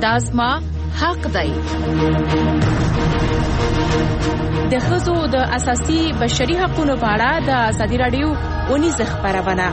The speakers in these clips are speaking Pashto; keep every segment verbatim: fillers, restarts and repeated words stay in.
دا زما حق دی. د ښځو د اساسي بشري حقوقو په اړه د ازادي راډیو ونیزه خبرونه.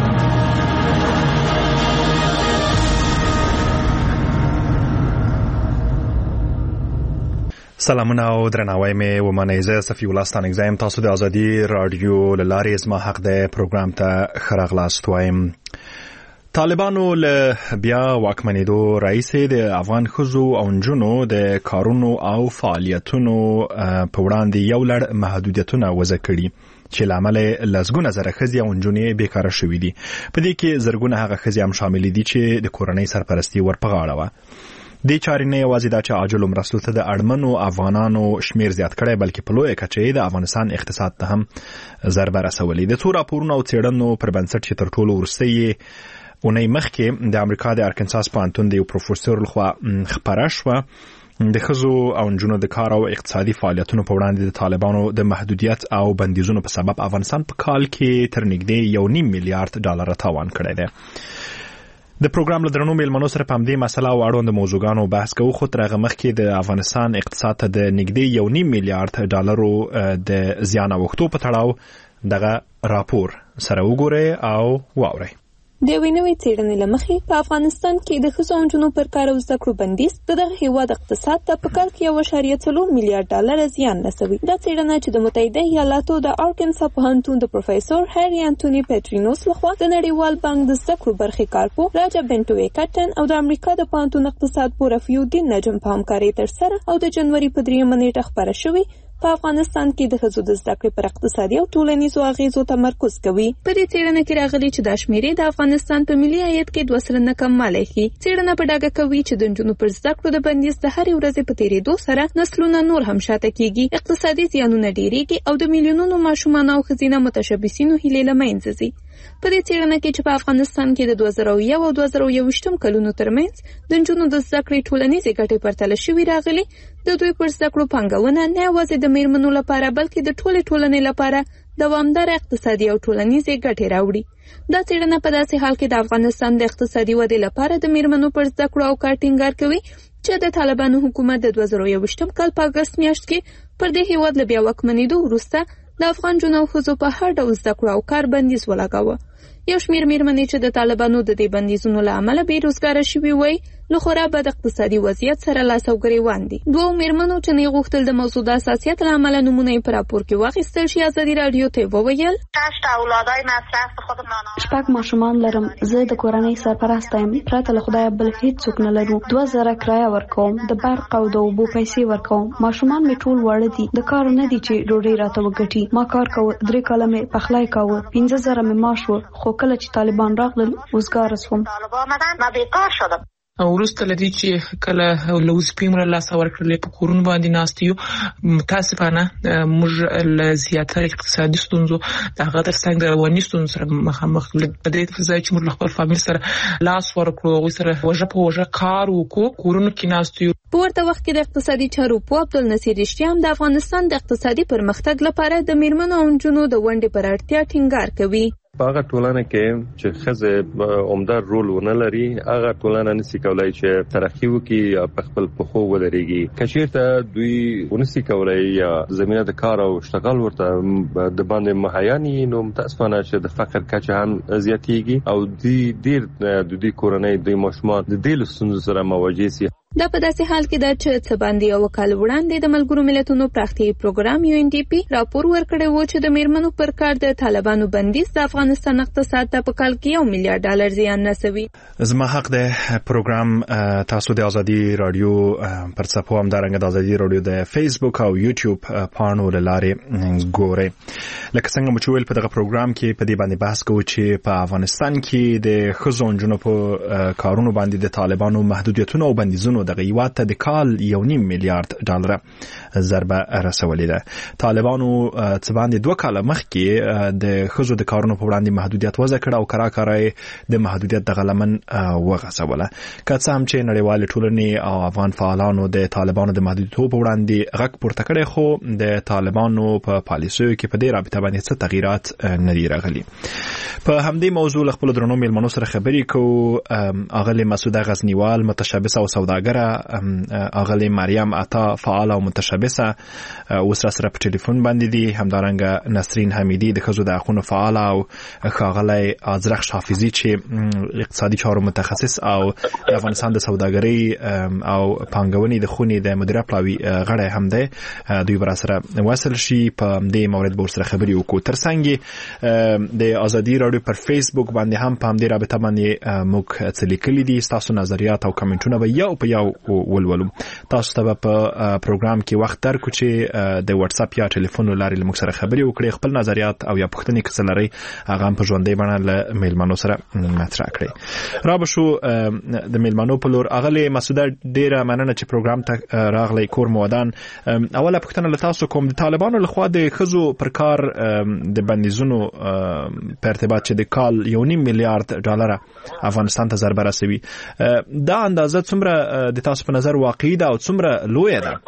سلامونه او درناوی مې ومنئ. زه صفي الله ستانکزی یم. تاسو د ازادي راډیو له لارې زما حق دی پروګرام ته ښه راغلاست وایم. طالبانو له بیا واکمنېدو راهیسې د افغان ښځو او نجونو د کارونو او فعالیتونو په وړاندې یو لړ محدودیتونه وضع کړي چې له امله لسګونه زره ښځې او نجونې بیکاره شوي دي. په دې کې زرګونه هغه ښځې هم شاملې دي چې د کورنۍ سرپرستي ورپه غاړه وه. دې چارې نه یوازې دا چې عاجلو مرستو ته د اړمنو افغانانو شمیر زیات کړی، بلکې په لویه کچه د افغانستان اقتصاد ته هم ضربه رسولې. د څو راپورونو او څېړنو پر بنسټ چې تر ټولو وروستۍ اونۍ مخکې د امریکا د ارکنساس پوهنتون د یو پروفیسور لخوا خپره شوه، د ښځو او نجونو د کار او اقتصادي فعالیتونو په وړاندې د طالبانو د محدودیت او بندیزونو په سبب افغانستان په کال کې تر نږدې یو نیم میلیارډ ډالر تاوان کړی دی. د پروګرام له درنو میلمنو سره په همدې مسله او اړوند موضوعګانو بحث کوو، خو تر هغه مخکې د افغانستان اقتصاد ته د نږدې یو نیم میلیارډ ډالرو د زیان اوښتو په تړاو دغه راپور سره وګورئ او واورئ. د یوې نوې څېړنې له مخې په افغانستان کې د ښځو او نجونو پر کار او زده کړو بندیز د دغه هېواد اقتصاد ته په کال کې یو اعشاریه څلور میلیارډ ډالره زیان رسوي. دا څېړنه چې د متحده ایالاتو د ارکنسا پوهنتون د پروفیسور هری انټوني پیټرینوس لخوا د نړیوال بانک د زده کړو برخې کارپو راجا بنټو کټن او د امریکا د پوهنتون اقتصاد پوه رفیع الدین نجم په همکارۍ ترسره او د جنوري په دریمه نیټه خپره شوې په افغانستان کې د ښځو د زده کړې پر اقتصادي او ټولنیزو اغیزو تمرکز کوي. په دې څېړنه کې راغلي چې دا شمیرې د افغانستان په ملي عاید کې دوه سلنه کموالی ښيي. څېړنه په ډاګه کوي چې د نجونو پر زده کړو د بندیز د هرې ورځې په تېرېدو سره نسلونه نور هم شاته کېږي، اقتصادي زیانونه ډېرېږي او د میلیونونو ماشومانو او ښځینه متشبثینو هیلې له منځه ځي. په دې څېړنه کې چې په افغانستان کې د دوه زره یو او دوه زره یوویشتم کلونو ترمنځ د نجونو د زده کړې ټولنیزې ګټې پرتله شوي راغلي، د دوی پر زده کړو پانګونه نه یوازې د میرمنو لپاره بلکې د ټولې ټولنې لپاره دوامداره اقتصادي او ټولنیزې ګټې راوړي. دا څېړنه په داسې حال کې د افغانستان د اقتصادي ودې لپاره د میرمنو پر زده کړو او کار ټینګار کوي چې د طالبانو حکومت د دوه زره یوویشتم کال په اګست میاشت کې پر دې هېواد له بیا واکمنېدو وروسته د افغان نجونو او ښځو په هر ډول زده کړو او کار بندیز ولګاوه. یو شمېر میرمنې چې د طالبانو د دې بندیزونو له امله بېروزګاره شوي وای، له خورا بد اقتصادي وضعیت سره لاس او ګریوان دي. دوو میرمنو چې نه غوښتل د موضوع د حساسیت له امله نومونه یې په راپور کې واخیستل شي ازادي راډیو ته وویل شپږ ماشومان لرم، زه د کورنۍ سرپرست یم، پرته له خدایه بل هیڅوک نه لرو. دوه زره کرایه ورکوم، د برق او د اوبو پیسې ورکوم. ماشومان مې ټول واړه دي، د کار نه دي چې ډوډۍ راته وګټي. ما کار کوه، درې کاله مې پخلی کوه، پنځه زره مې معاش و، خو کله چې طالبان راغلل وزګاره شوم. او وروسته لدی چې کله لوز پیمره لاس ورکړلې په کورونو باندې ناستیو، متاسفانه موږ له زیاتره اقتصادي ستونزو دغه ترڅنګ د رواني ستونزو سره مخامخ په دې ځای چې موږ خپل فامیل سره لاس ورکړو، هغوی سره وژه په وژه کار وکړو، کورونو کې ناستیو. په ورته وخت کې د اقتصادي چارو پوه عبدالنصیر رښتیا هم د افغانستان د اقتصادي پرمختګ لپاره د میرمنو او نجونو د ونډې پر اړتیا ټینګار کوي. په هغه ټولنه کې چې ښځې عمده رول ونه لري، هغه ټولنه نشي کولای چې ترقي وکړي یا په خپل پښو ودرېږي. که چېرته دوی ونشي کولای یا زمینه د کار او اشتغال ورته د باندې مهیا نه وي، نو متاسفانه چې د فقر کچه هم زیاتېږي او دوی ډېر د دوی کورنۍ د ماشومان د دې له ستونزو سره مواجه شي. دا په داسې حال کې ده چې څه باندې یو کال وړاندې د ملګرو ملتونو پراختیایي پروګرام یو ان ډي پی راپور ورکړی و چې د میرمنو پر کار د طالبانو بندیز د افغانستان اقتصاد ته په کال کې یو میلیارډ ډالر زیان رسوي. زما حق ده پروګرام تاسو د ازادي رادیو پر څپو هم دارنګه د ازادي رادیو د فیسبوک او یوټیوب پاڼو له لارې ګورئ. لکه څنګه مو چې ویل په دغه پروګرام کې په دې باندې بحث کوو چې په افغانستان کې د ښځو او نجونو په کارونو باندې د طالبانو محدودیتونه او بندیزونو دغه هیواد ته د کال یو نیم میلیارډ ډالره ضربه رسولې ده. طالبانو څه باندې دوه کاله مخکې د ښځو د کارونو په وړاندې محدودیت وضع کړ او کرا کرا د محدودیت دغه لمن وغځوله. که څه هم چې نړیوالې ټولنې او افغان فعالانو د طالبانو د محدودیتو په وړاندې غږ پورته کړی، خو د طالبانو په پالیسیو کې په دې رابطه باندې څه تغییرات نه دي راغلي. په همدې موضوع له خپلو درنو میلمنو سره خبرې کوو. اغلې مسعود غزنیوال، متشبث او سوداګر ملګره اغلی مریم عطا فعال او متشبثه اوس را سره په ټلیفون باندې دي، همدارنګه نسرین حمیدی د ښځو د حقونو فعال او ښاغلی ازرخ حافظي چې اقتصادي چارو متخصص او د افغانستان د سوداګرۍ او پانګونې د خونې د مدیره پلاوي غړی هم دی. دوی بر سره وصل شي په دې مورد به سره خبري وکړو. ترڅنګ د ازادي رادیو پر فیسبوک باندې هم په دې رابطه باندې موږ څه لیکلي دي، تاسو نظریات او کمنټونه به یو په یو ولولو. تاسو ته په پروګرام کې وخت درکو چې د واتس اپ یا ټلیفون لارې موږ سره خبري وکړئ، خپل نظریات او یا پوښتنې کې څه لري هغه په ژوندۍ بڼه له میلمنو سره مطرح کړئ. را به شو د میلمنو په لور. اغلی مسعوده ډیره مننه چې پروګرام ته راغلی. کور مودان اوله پوښتنه له تاسو کوم، د طالبانو لخوا د ښځو پر کار د بندیزونو په ارتباط چې د کال یو نیم میلیارډ ډالر افغانستان ته ضربه رسوي، دا اندازه څومره د تاسو په نظر واقعي ده او څومره لویه ده؟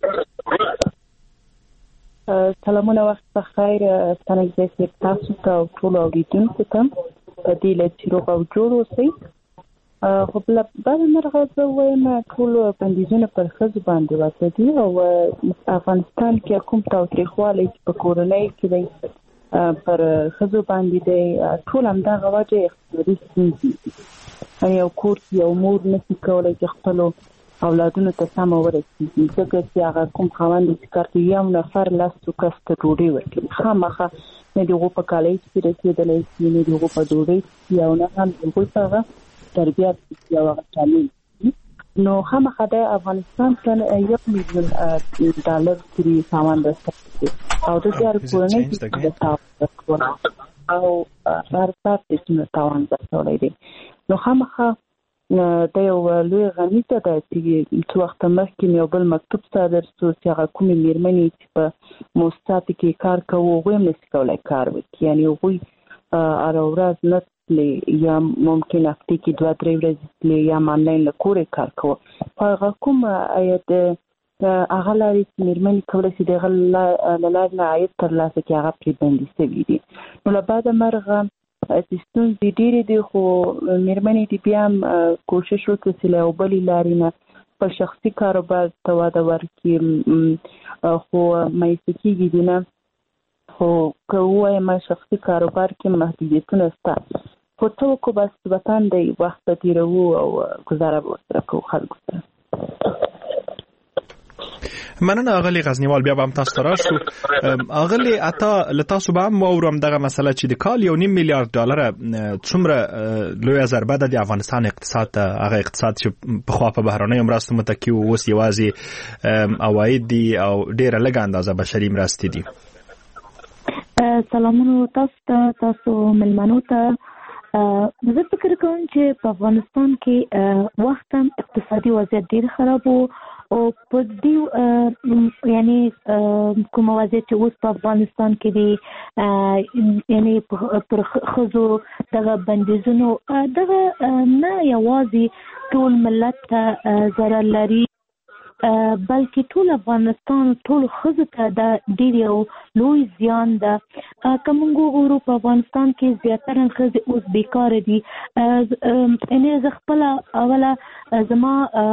سلامونه، وخت بخیر. ستنګ تاسو ته او ټول اوریدونکو ته په دې لچې روغ او جوړ اوسئ. خو بل بعد مرغه زه وایم ټول بندیزونه پر ښځو باندې واقع دي او افغانستان کې کوم تاوتریخوالی چې په کورنۍ کې دی پر ښځو باندې دی، ټول همدغه وجه اقتصادي ستونزې دي. یو کور کې یو مور نشي کولی چې خپلو اولادونو ته سمه ورسېږي، ځکه چې هغه کوم خاوند چې کار کوي یو نفر لسو کس ته ډوډۍ ورکوي، خامخا نه د هغو په کالیز کې رسېدلی شي، نه د هغو په ډوډۍ کې او نه هم د هغوی په هغه تربیت کې او هغه تعلیم. نو خامخا د افغانستان ته یو میلیون ډالر پورې سامان رسوي او د دې هر کورنۍ کې د تاوان او هر ساعت د تاوان رسولی دی. نو خامخا د یو لوی غمیزه ده چې څو وخت مخکې یو بل مکتوب صادر شو چې هغه کومې مېرمنې چې په مؤسساتو کې کار کوي هغوی هم نشي کولی کار وکړي، یعنې هغوی هره ورځ نه تللی یا ممکن هفتې کې دوه درې ورځې تللی یا هم آنلاین له کوره کار کوي. په هغه کوم عاید هغه لارې چې مېرمنې کولی شي د هغه له لارې نه عاید ترلاسه کړي هغه پرې بندي شوي دي. نو له بعده مرغه ستونزې ډېرې دي، خو مېرمنې دې بیا هم کوشش وکړي چې له یو بلې لارې نه خپل شخصي کاروبار ته وده ورکړي. خو مایسه کېږي دي نه، خو که ووایم شخصي کاروبار کې محدودیتونه شته، خو څه وکړو بس وطن دی، وخت به تېروو او ګزاره به ورسره کوو خلکو سره. مننه اغلی غزنیوال. بیا به هم تاسو ته راشو. اغلی عطا له تاسو به هم واورم دغه مسله چې د کال یو نیم میلیارډ ډالر څومره لویه ضربه ده د افغانستان اقتصاد ته، هغه اقتصاد چې پخوا په بهرنیو مرستو متکي و، اوس یوازې عواید دي او ډېره لږه اندازه بشري مرستې دي. سلامونه تاسو ته، تاسو مېلمنو ته. زه فکر کوم چې په افغانستان کې وخت هم اقتصادي وضعیت ډېر خراب و او په دې یعنی کوم وضعیت چې اوس په افغانستان کې دی، یعنی پر ښځو دغه بندیزونو دغه نه یوازې ټول ملت ته ضرر لري بلکې ټول افغانستان ټول ښځو ته دا ډېر یو لوی زیان ده. که موږ وګورو په افغانستان کې زیاتره ښځې اوس بیکاره دي. یعنې زه خپله اوله زما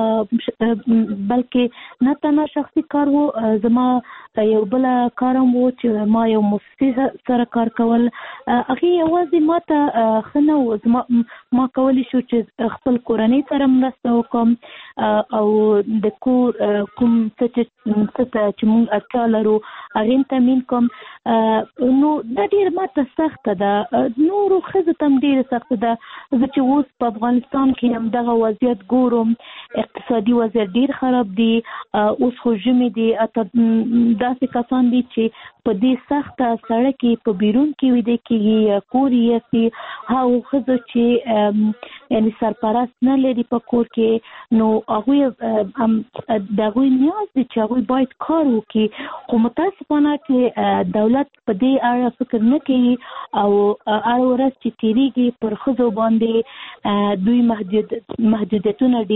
بلکې نه تنها شخصي کار و، زما یو بله کار هم و چې ما یو مؤسسې سره کار کول، هغې یوازې ما ته ښه نه و. ما کولی شو چې خپل کورنۍ سره مرسته وکړم او د کور کوم څه چې موږ اړتیا لرو هغې تامین کوم. نو دا ډېره ما ته سخته ده، نورو ښځو ته هم ډېره سخته ده. زه چې اوس په افغانستان کې همدغه وضعیت ګورم، اقتصادي وضعیت ډېر خراب دی. اوس خو ژمي دی، داسې کسان دي چې په دې سخته سړه کې په بیرون کې ویده کېږي یا کور یې یسي. هغو ښځو چې یعنې سرپرست نه لري په کور کې، نو هغوی د هغوی نیاز دی چې هغوی باید کار وکړي، خو متاسفانه چې دولت په دې اړه فکر نه کوي او هر ورځ چې تېرېږي پر ښځو باندې دوی محدودیتونه ډېروي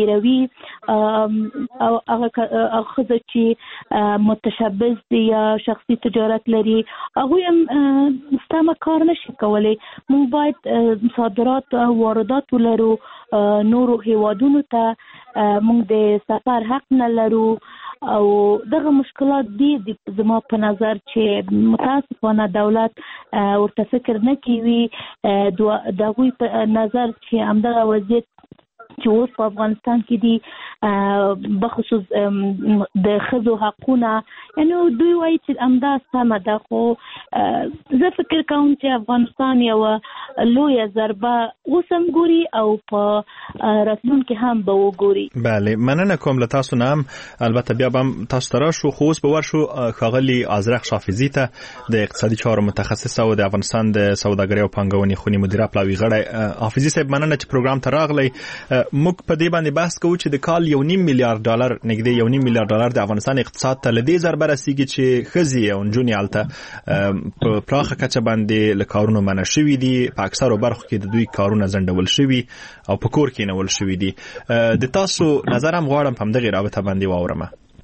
هغه خزه چې متشبث دي یا شخصي تجارت لري هغه هم مستعمل کار نشي کولای. موږ باید صادرات او واردات ولرو نورو هیوادونو ته، موږ د سفر حق نه لرو او دغه مشکلات دي زما په نظر چې متاسفانه دولت ورته فکر نه کوي. د هغوی په نظر چې همدغه وضعیت چې اوس په افغانستان کې دي بخصوص د ښځو حقونه، یعنی دوی وایي چې همدا سمه ده، خو زه فکر کوم چې افغانستان یوه لویه ضربه اوس هم ګوري او په راتلونکي هم به وګوري. بله، مننه کوم له تاسو نه. البته بیا به هم تاسو ته راشو، خو اوس به ورشو ښاغلي ازرق شافزي ته، د اقتصادي چارو متخصص او د افغانستان د سوداګرۍ او پانګونې خونې مدیره پلاوي غړی. حافظي صاحب مننه چې پروګرام ته راغلی. موږ په دې باندې بحث کوو چې د کال یو نیم میلیارډ ډالر نږدې یو نیم میلیارډ ډالر د افغانستان اقتصاد ته لدې ضربه رسیږي چې ښځې او نجونې هلته په پراخه کچه باندې له کارونو منع شوي دي. په اکثرو برخو کې د دوی کارونه ځنډول شوي او په کور کې نول شوي دي. د تاسو نظر هم غواړم په همدغې رابطه باندې واورم.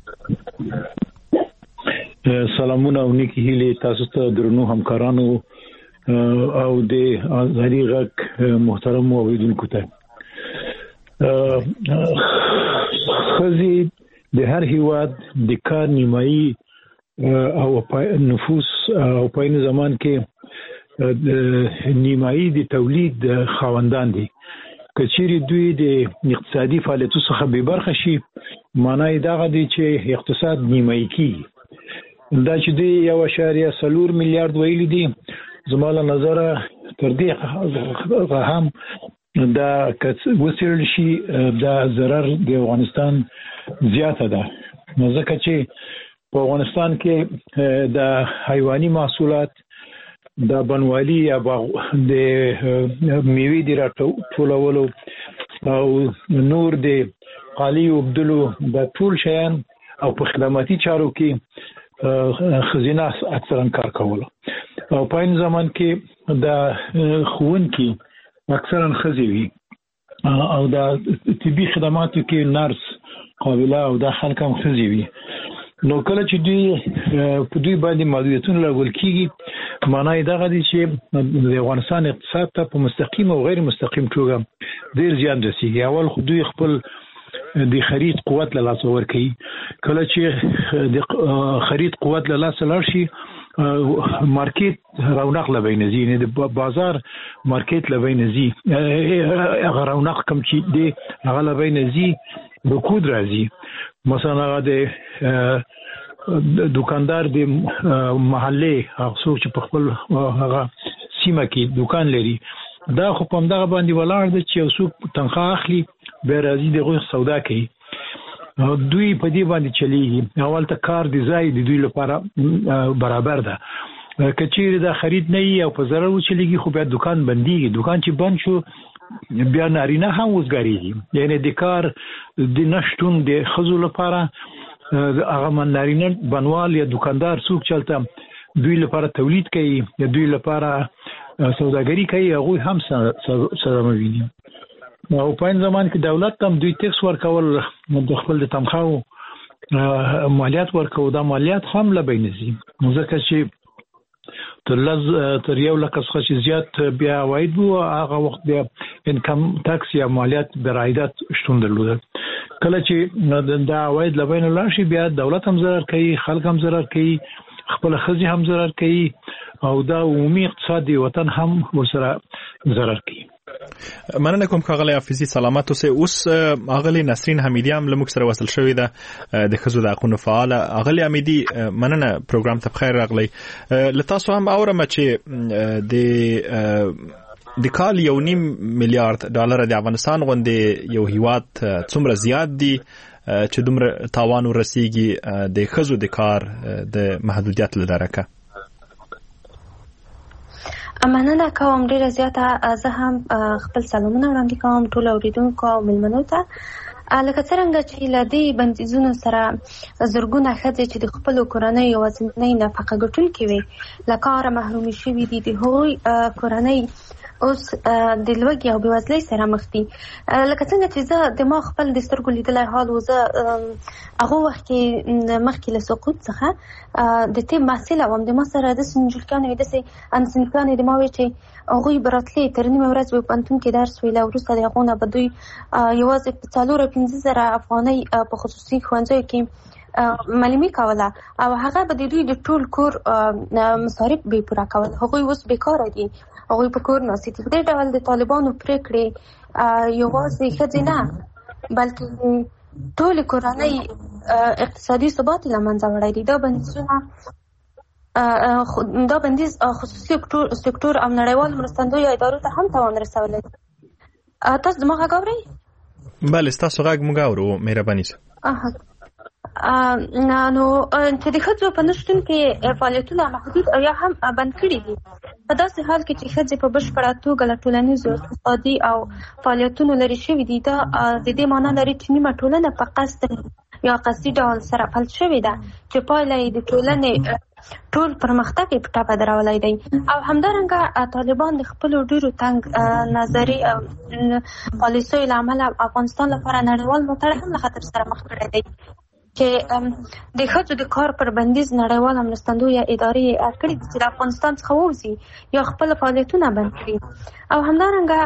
سلامونه او نیکې هیلې تاسو ته درنو همکارانو او د ازادي غږ محترم اوریدونکو ته. خزي د هر هیواد د کار نیمایي او نفوس او په این زمان کې نیمایي د تولید خاوندان دي. کچېری دوی د اقتصادي فعالیتو څخه به برخه شي، معنی دا غدي چې اقتصاد نیمایي کی. دا چې دی یو اشاریه څلور میلیارډ ویل دي، زموږ نظر تر دې هم دا وسیل شي دا ضرر د افغانستان زیاته ده. ځکه چې په افغانستان کې د حیواني محصولات، د بنوالي یا د میوې د راټولولو او نور د قالي وبدلو د ټول شیان او په خدماتي چارو کې خزینه اکثرا کار کولو. او په این زمان کې د ښوونکي اکثرا ښځې وي او د طبي خدماتو کې نرس قابله او د خلک هم ښځې وي. نو کله چې دوی په دوی باندې محدودیتونه لګول کېږي، معنی دا غدي چې د افغانستان اقتصاد ته په مستقیم او غیر مستقیم توګه ډیر زیان رسیږي. اول خو دوی خپل د خرید قوت له لاسه ورکوي. کله چې د خرید قوت له لاسه لاړ شي، مارکیټ رونق لبی نزي، یعنی د بازار مارکیټ لبی نزي، هغه رونق کم چې دی هغه لبی نزي، رکود راځي. مثلا هغه د دکاندار د محلې هغه څوک چې په خپل هغه سیمه کې دکان لري، دا خو په همدغه باندې ولاړ دی چې یو څوک تنخواه اخلي بیا راځي دغه سودا کوي. دوی په دې باندې چلیږي. اول ته کار دی ځای د دوی لپاره برابر ده. کچېرې دا خرید نه وي او په ضرر وچلیږي، خو بیا دکان بندېږي. دکان چې بند شو بیا نارینه هم وزګارېږي، یعنی د کار د نشتون د ښځو لپاره هغه نارینه بنوال یا دکاندار څوک چلته دوی لپاره تولید کوي یا دوی لپاره سوداګري کوي، هغوی هم صدمه ویني. او په این زمان کې دولت هم دوی ټیکس ورکول، د خپل د تنخواهو مالیات ورکول، دا مالیات هم لبی نزي. ځکه چې تر لز تر یو لک څخه چې زیات بیا عواید وو، هغه وخت بیا انکم ټاکس یا مالیات بر عایدات شتون درلود. کله چې دا عواید لبین لاړ شي، بیا دولت هم ضرر کوي، خلک هم ضرر کوي، خپل ښځې هم ضرر کوي او دا عمومي اقتصاد دی وطن هم ورسره ضرر کوي. مننه کوم ښاغلی حافظي، سلامت اوسئ. اوس ښاغلی نسرین حمیدي هم له موږ سره وصل شوې ده، د ښځو د حقونو فعاله. ښاغلی حمیدي مننه، پروګرام ته بخیر راغلی. له تاسو هم اورم چې د د کال یو نیم میلیارډ ډالر د افغانستان غوندې یو هیواد څومره زیات دي چې دومره تاوان ورسیږي د ښځو د کار د محدودیت له درکه. مننه کوم ډیره زیاته. زه هم خپل سلامونه وړاندې کوم ټول اوریدونکو او مېلمنو ته. لکه څرنګه چې له دې بندیزونو سره زرګونه ښځې چې د خپلو کورنۍ یوازینۍ نفقه ګټونکې وي له کاره محرومې شوي دي، د هغوی کورنۍ اوس د لوږې او بېوزلۍ سره مخ دي. لکه څنګه چې زه د ما خپل د سترګو لیدلی حال و، زه هغه وخت کې مخکې له سقوط څخه د طب محصله وم. د ما سره داسې نجونکیانې وې، داسې همصنفیانې د ما وې چې هغوی به راتلې تر نیمه ورځ به پوهنتون کې درس ویله، وروسته د هغو نه به دوی یوازې په څلور او پنځه زره افغانۍ په خصوصي ښوونځیو کې معلمي کوله او هغه به د دوی د ټول کور مصارف به پوره کول. هغوی اوس بیکاره دي، هغوی په کور ناست دي. په دې ډول د طالبانو پرېکړې یوازې ښځې نه بلکې ټولې کورنۍ اقتصادي ثبات له منځه وړی دي. دا بندیزونه دا بندیز خصوصي سکتور او نړیوال مرستندویو ادارو ته هم تاوان رسولی دی. تاسو زما غږ اورئ؟ بله، ستاسو غږ موږ اورو. مهرباني سه. نو چې د ښځو په نشتون کې فعالیتونه محدود او یا هم بند کړي دي، په داسې حال کې چې ښځې په بشپړه توګه له ټولنیزو اقتصادي او فعالیتونو لرې شوي دي، دا د دې معنا لري چې نیمه ټولنه په قصد یا قصدي ډول سره فلج شوې ده چې پایله یې د ټولنې ټول پرمختګ یې په ټپه درولی دی. او همدارنګه طالبان د خپلو ډېرو تنګ نظري پالیسیو له امله افغانستان لپاره نړیوال ملاتړ هم له خطر سره مخ کړی دی چې د ښځو د کار پر بندیز نړیواله مرستندویه ادارې یې کړي دي چې له افغانستان څخه ووځي یا خپل فعالیتونه بند کړي. او همدارنګه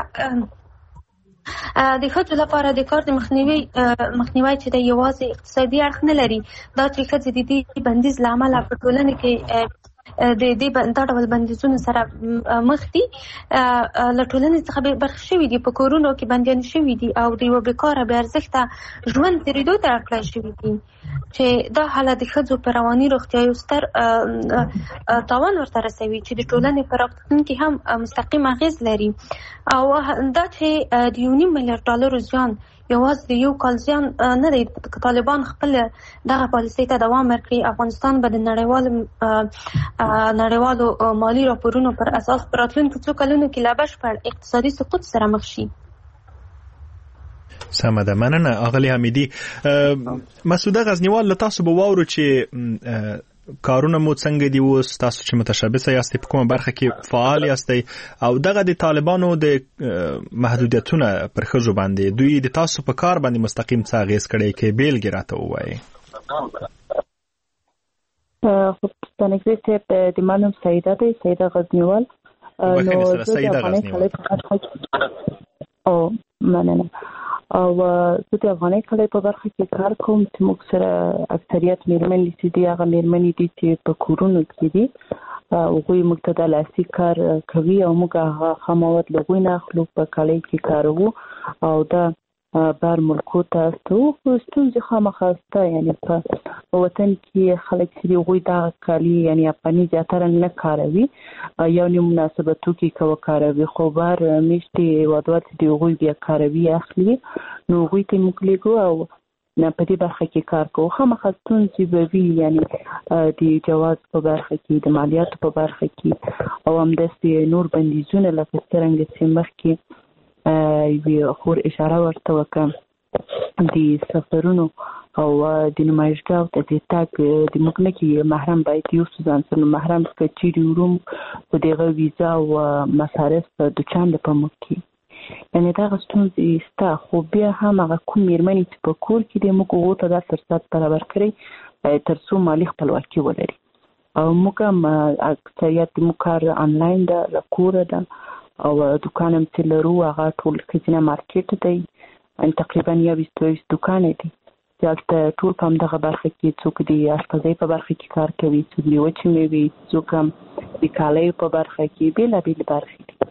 د ښځو لپاره د کار د مخنیوي مخنیوی چې د یوازې اقتصادي اړخ نه لري، دا چې ښځې د دې بندیز له امله په ټولنه کې د دې دا ډول بندیزونو سره مخ دي، له ټولنې څخه برخې شوي دي، په کورونو کې بندیان شوي دي او د یوه بېکاره بې ارزښته ژوند تېرېدو ته اړکړی شوي دي چې دا حالت د ښځو په رواني روغتیا یو ستر تاوان ورته رسوي چې د ټولنې په راتلونکي کې هم مستقیم اغېز لري. او دا چې د یو نیم میلیارډ ډالرو زیان یوازې د یو کال زیان نه دی. که طالبان خپل دغه پالیسۍ ته دوام ورکړي، افغانستان به د نړیوالو نړیوالو مالي راپورونو پر اساس په راتلونکو څو کلونو کې له بشپړ اقتصادي سقوط سره مخ شي. سمه ده، مننه اغلې حمیدي. مسعوده غزنیوال، له تاسو به واورو چې کارونه مو څنګه دي اوس، تاسو چې متشبثه یاستئ په کومه برخه کې فعال یاستئ، او دغه د طالبانو د محدودیتونه پر ښځو باندې دوی د تاسو په کار باندې مستقیم څه اغېز کړی کې بیلګې راته ووایئ؟ خب ستانکزی صاحب، د ما نوم سعیده دی، سعیده غزنیوال. نو سعیده غزنیوال او مننه. او زه د افغاني کلي په برخه کې کار کوم چې موږ سره اکثریت میرمنې چې دي هغه میرمنې دي چې په کورونو کې دي، هغوی موږ ته د لاسي کار کوي او موږ هغه خامواد له هغوی نه اخلو، په کالۍ کې کاروو او دا بهر ملکو ته استوو. خو ستونزې خامخا شته، یعنې په وطن کې خلک چې دي هغوی دغه کالي یعنې افغاني زیاتره نه کاروي، یو نیم مناسبتو کې که وکاروي، خو بهر میشتې هېوادوال چې دي هغوی بیا کاروي اخلي، نو هغوی ته موږ لېږو او په دې برخه کې کار کوو. خامخا ستونزې به وي، یعنې د جواز په برخه کې، د مالیاتو په برخه کې او همداسې نور بندیزونه لکه څرنګه چې مخکې یوې خور اشاره ورته وکړه د سفرونو او د نمایشګاو ته د تګ د موږ نه کې محرم باید یوسو ځان سره محرم که چیرې وروم په دغه ویزا او مصارف د چاند په موږ کې، یعنې دغه ستونزې شته. خو بیا هم هغه کوم میرمنې چې په کور کې دي موږ هغو ته دا فرصت برابر کړی تر څو مالي خپلواکي ولري. او موږ هم اکثریت موږ کار آنلاین ده، له کوره ده او دکان هم چې لرو هغه ټول ښځینه مارکیټ دی، تقریبا یو ویشت دوه دکانې دي چې هلته ټول په همدغه برخه کې څوک د اشپزۍ په برخه کې کار کوي، څوک د وچې مېوې، څوک هم د کالیو په برخه کې، بېلابېلې برخې دي.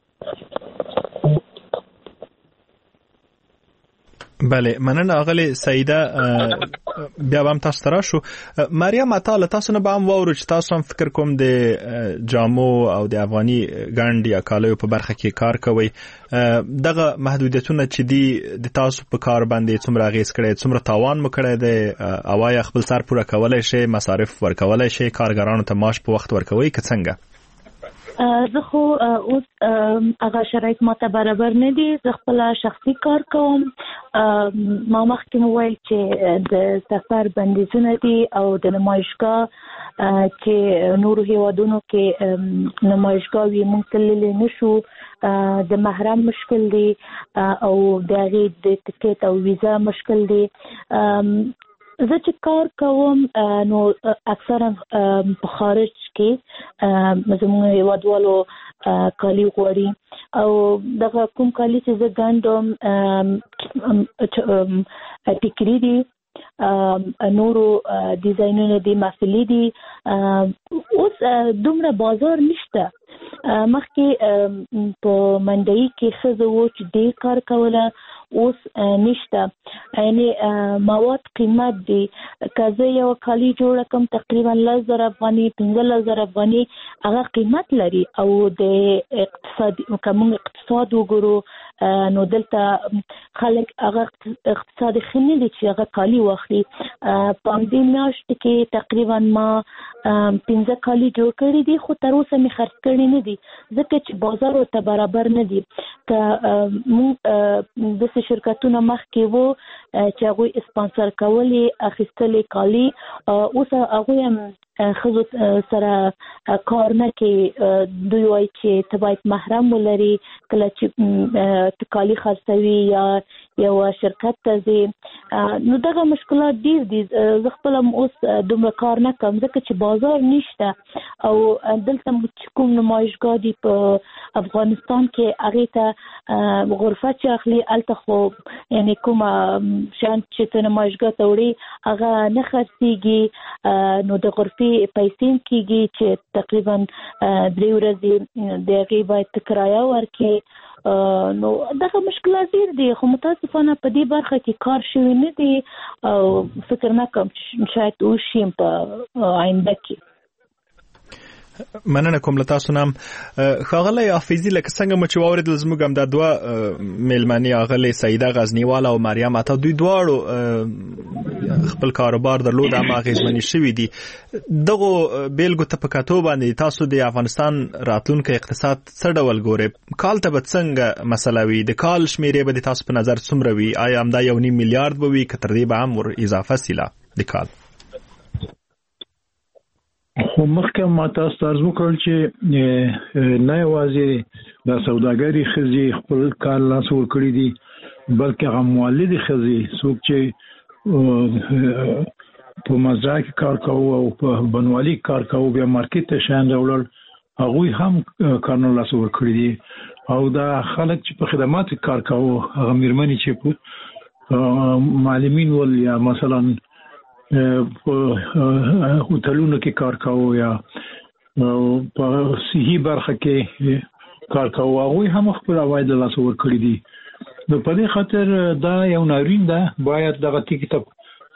بله، مننه اغلې سعیده. بیا به هم تاسو ته راشو. مریم عطا، له تاسو نه به هم واورو چې تاسو هم فکر کوم د جامو او د افغاني ګنډ یا کالیو په برخه کې کار کوئ. دغه محدودیتونه چې دي د تاسو په کار باندې څومره اغېز کړی، څومره تاوان مو کړی دی؟ او آیا خپل سر پوره کولی شئ، مصارف ورکولی شئ، کارګرانو ته معاش په وخت ورکوئ که څنګه؟ زه خو اوس هغه شرایط ماته برابر نه دي. زه خپل شخصي کار کوم. ما مخکې وویل چې د سفر بندیزونه دي او د نمایشګاه چې نورو هیوادونو کې نمایشګاوې موږ تللی نشو، د محرم مشکل دی او د هغې د ټکټ او ویزا مشکل دی. زه چې کار کوم نو اکثرا په خارج کې زموږ هیوادوالو کالي غواړي او دغه کوم کالي چې زه ګنډم ټیکري دي، نورو ډیزاینونه دي، محفلي دي. اوس دومره بازار نشته. مخکې په منډۍ کې ښځه وو چې ډېر کار کوله، اوس نشته. یعنی مواد قیمت دي. که زه یو کالي جوړه کړم تقریبا لس زره افغاني، پنځلس زره افغاني هغه قیمت لري. او د اقتصاد که موږ اقتصاد وګورو نو دلته خلک هغه اقتصاد ښه نه دي چې هغه کالي واخلي. په همدې میاشت کې تقریبا ما پنځه کالي جوړ کړي دي، خو تر اوسه مې خرڅ کړي نه دي ځکه چې بازار ورته برابر نه دي. که موږ داسې شرکتونه مخکې وو چې هغوی اسپانسر کولې اخیستلې کالي، اوس هغوی هم ښځو سره کار نه کوي. دوی وایي چې ته باید محرم ولري کله چې ته کالي خرڅوي یا یو شرکت ته ځې. نو دغه مشکلات ډېر دي. زه خپله اوس دومره کار نه کوم ځکه چې بازار نشته. او دلته چې کوم نمایشګاه دي په افغانستان کې هغې ته غرفه چې اخلي هلته خو یعنې کومه شیان چې ته نمایشګاه ته وړې هغه نه خرڅېږي. نو د غرفې پیسې کېږي چې تقریبا درې ورځې د هغې باید ته کرایه ورکړې. نو دغه مشکلات ډېر دي، خو متاسفانه په دې برخه کې کار شوی نه دی او فکر نه کوم چې شاید وشي په آینده کې. مننه کوم له تاسو نه. ښاغلی حافظي، لکه څنګه مو چې واورېدل زموږ هم دا دوه میلمنې ښاغلې سعیده غزنیواله او مریم عطا، دوی دواړو خپل کاروبار درلود، هم اغېزمنې شوي دي. دغو بیلګو ته په کتو باندې تاسو د افغانستان راتلونکی اقتصاد څه ډول ګورئ؟ کال ته به څنګه مسله وي؟ د کال شمېرې به د تاسو په نظر څومره وي؟ آیا همدا یو نیم میلیارډ به وي که تر دې به هم ور اضافه سي لا د کال؟ خو مخکې ما تاسو ته عرض وکړل چې نه یوازې د سوداګرۍ ښځې خپل کار لاس ورکړي دي، بلکې هغه مولدې ښځې څوک چې په مزرعه کې کار کوو او په بنوالي کار کوو، بیا مارکیټ ته شیان راوړل، هغوی هم کارونه لاس ورکړي دي. او دا خلک چې په خدماتو کې کار کوو، هغه مېرمنې چې په معلمین ول یا مثلا په هوټلونو کې کار کوو یا په صحي برخه کې کار کوو، هغوی هم خپل عواید له لاسه ورکړي دي. نو په دې خاطر دا یو ناورین ده، باید دغه ټکي ته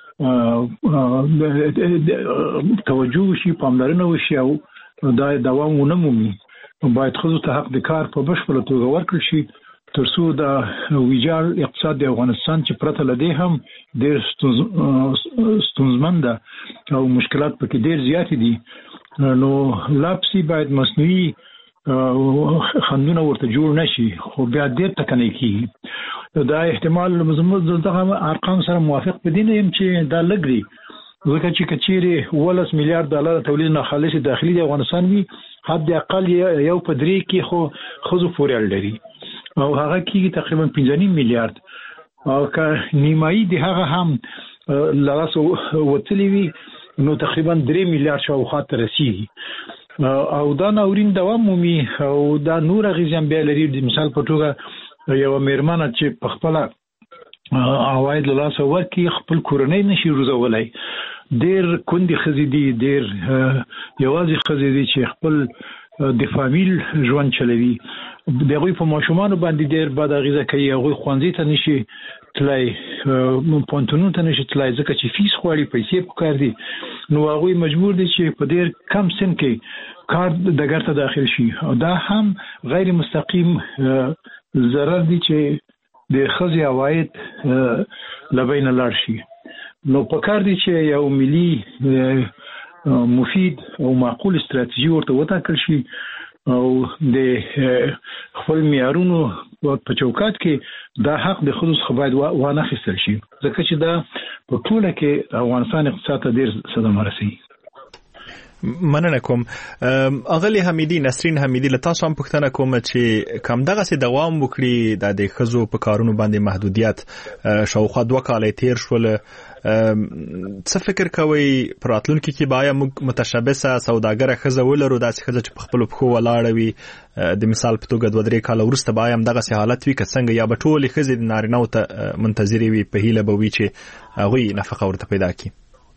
توجه وشي، پاملرنه وشي او دا دوام ونه مومي. باید ښځو ته حق د کار په بشپړه توګه ورکړل شي تر څو د ویجاړ اقتصاد د افغانستان چې پرته له دې هم ډېر ستونزمن ده او مشکلات پکې ډېر زیاتې دي. نو لاپسې باید مصنوعي خندونه ورته جوړ نشي، خو بیا ډېر ټکنی کېږي. دا احتمال زموږ دغه ارقام سره موافق په دې نه یم چې دا لږ دي، ځکه چې که چیرې اوولس میلیارډ ډالر تولید ناخالص داخلي د افغانستان وي، حد اقل یو په درې کې خو ښځو پورې اړ لري او هغه کېږي تقریبا پنځه نیم میلیارډ. او که نیمایي د هغه هم له لاسه وتلي وي نو تقریبا درې میلیارډ شاوخوا ته رسېږي. او دا ناورین دوام مومي او دا نور اغېزې هم بیا لري. د مثال په توګه یوه مېرمنه چې په خپله عواید له لاسه ورکړي، خپل کورنۍ نشي روزولی. ډېر کندې ښځې دي، ډېر یوازې ښځې دي چې خپل د فامیل ژوند چلوي. د هغوی په ماشومانو باندې ډېر بد اغېزه کوي. هغوی ښوونځي ته نشي تللی، پوهنتونونو ته نشي تللی ځکه چې فیس غواړي، پیسې پکار دي. نو هغوی مجبور دي چې په ډېر کم سن کې کار ډګر ته داخل شي. او دا هم غیر مستقیم ضرر دي چې د ښځې عواید له بینه لاړ شي. نو پکار دي چې یو ملي مفید او معقول استراتیژي ورته وټاکل شي او د خپل معیارونو په چوکاټ کې دا حق د خصوص خبرد وانه خستل شي ځکه چې دا په ټوله کې افغانستان اقتصاد ته ډیر صدمه رسوي. مننه کوم. اغلی حمیدی نسرین حمیدی له تاسو هم پوښتنه کوم چې کوم دغه سي دوام وکړي د خزو په کارونو باندې محدودیت شاوخوا دوه کال تیر شول، څه فکر کوي پراتلونکو کې بایا موږ متشابهه سوداګر خزه ولرو داسې خزه چې په خپل پخو ولاړ وي د مثال په توګه دوه درې کال ورسته بایا هم دغه سي حالت وي که څنګه یا به ټول خزه د نارینه ته منتظر وي په هیله به وي چې هغه نفقه ورته پیدا کړي.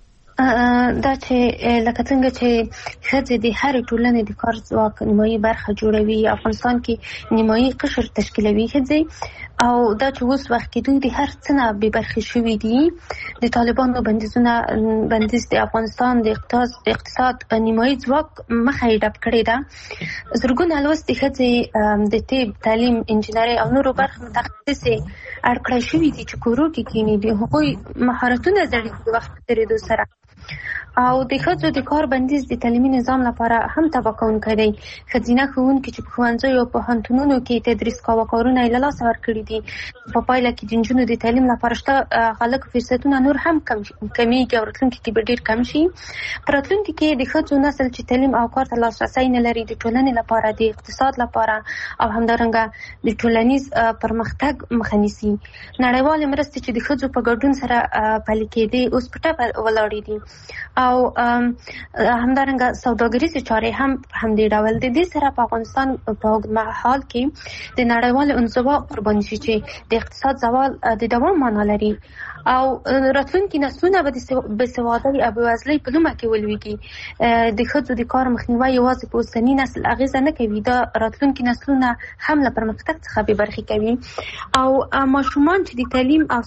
دا چې لکه څنګه چې ښځې د هر ټولنې د کار ځواک نیمایي برخه جوړوي، افغانستان کې نیمایي قشر تشکیلوي ښځې، او دا چې اوس وخت کې دوی د هر څه نه بې برخې شوي دي. د طالبانو بندیزونه بندیز د افغانستان د اقتصاد نیمایي ځواک مخه یې ډب کړې ده. زرګونه لوستې ښځې د طب، تعلیم، انجینرۍ او نورو برخو متخصصې اړکړې شوي دي چې کورو کې کینی دي، هغوی مهارتونه زده د وخت په تېرېدو سره. او د ښځو د کار بندیز د تعلیمي نظام لپاره هم تباه کوونکی دی. ښځینه ښوونکي چې په ښوونځیو او پوهنتونونو کې تدریس کاوه کارونه یې له لاسه ورکړي دي. په پایله کې د نجونو د تعلیم لپاره شته غلط فرصتونه نور هم کمیږي او راتلونکي کې به ډېر کم شي. په راتلونکي کې د ښځو نسل چې تعلیم او کار ته لاسرسی نه لري د ټولنې لپاره، د اقتصاد لپاره او همدارنګه د ټولنیز پرمختګ مخه نیسي. نړیوالې مرستې چې د ښځو په ګډون سره پلي کېدې اوس په ټپه ولاړې دي، او همدارنګه سوداګریزې چارې هم همدې ډول د دې سره په افغانستان په اوږدمهال کې د نړیوال انزوا قرباني شي چې د اقتصاد زوال د دوام معنا لري، او راتلونکي نسلونه به د بېسوادۍ او بېوزلۍ په لومه کې ولویږي. د ښځو د کار مخنیوی یوازې په اوسني نسل اغېزه نه کوي، دا راتلونکي نسلونه هم له پرمختګ څخه بې برخې کوي. او ماشومان چې د تعلیم او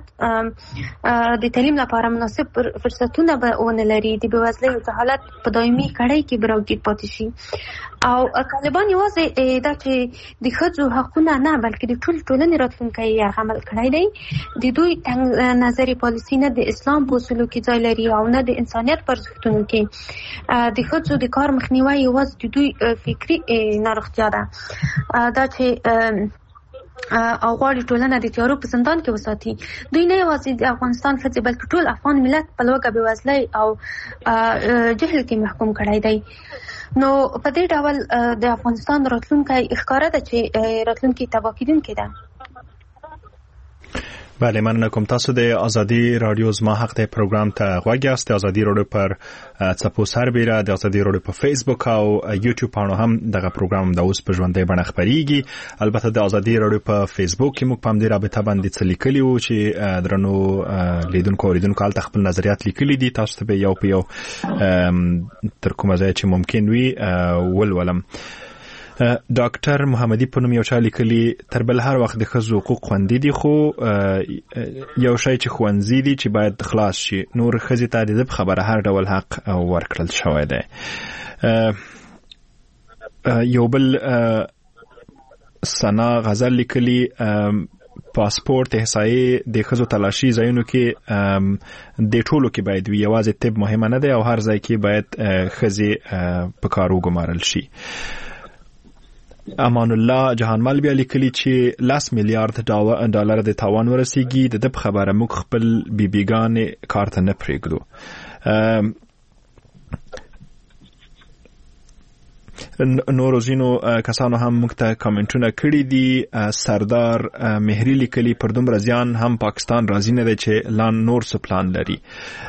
صحت د تعلیم لپاره مناسب فرصتونه به ونه لري، د بېوزلۍ او جهالت په دایمي کړۍ کې به راوټیټ پاتې شي. او طالبان یوازې دا چې د ښځو حقونه نه بلکې د ټول ټولنې راتلونکی یې عمل کړی دی. د دوی تنګ نظري پالیسي نه د اسلام په اصولو کې ځای لري او نه د انسانیت په ارزښتونو کې. د ښځو د کار مخنیوی یوازې د دوی فکري ناروغتیا ده. دا چې او غواړي ټولنه د تیارو په زندان کې وساتي. دوی نه یوازې د افغانستان ښځې بلکې ټول افغان ملت په لوږه، بېوزلۍ او جهل کې محکوم کړی دی. نو په دې ډول د افغانستان راتلونکی ښکاره ده چې راتلونکی تباه کېدونکی ده. بله، مننه کوم. تاسو د ازادي رادیو زما حق د پروګرام ته غوږ یاست. د ازادي رادیو پر څپو سربېره د ازادي رادیو په فیسبوک او یوټیوب باندې هم دغه پروګرام د اوس په ژوندۍ بڼه خپرېږي. البته د ازادي رادیو په فیسبوک کې موږ په همدې رابطه باندې څه لیکلي وو چې درنو لیدونکو اوریدونکو هلته خپل نظریات لیکلي دي. تاسو ته به یو په یو تر کومه ځایه چې ممکن وي ولولم. ډاکټر محمدي په نوم یو چا لیکلي تر بل هر وخت د ښځو حقوق خوندي دي، خو یو شی چې ښوونځي دي چې باید خلاص شي، نور ښځې ته د ده خبره هر ډول حق ورکړل شوی دی. یو بل ثنا غزل لیکلي پاسپورت احصایې د ښځو تلاشي ځایونو کې د ټولو کې باید وي، یوازې طب مهمه نه دی او هر ځای کې باید ښځې په کار وګمارل شي. امان الله جهانمل بیا لیکلي چې لاس میلیارد ډالر د تاوان ورسیږي، د ده په خبره موږ خپل بیبیګانې کار ته نه پرېږدو. نورو ځینو کسانو هم موږ ته کامنټونه کړي دي. سردار مهري لیکلي پر دومره زیان هم پاکستان راضي نه دی چې لا نور څه پلان لري.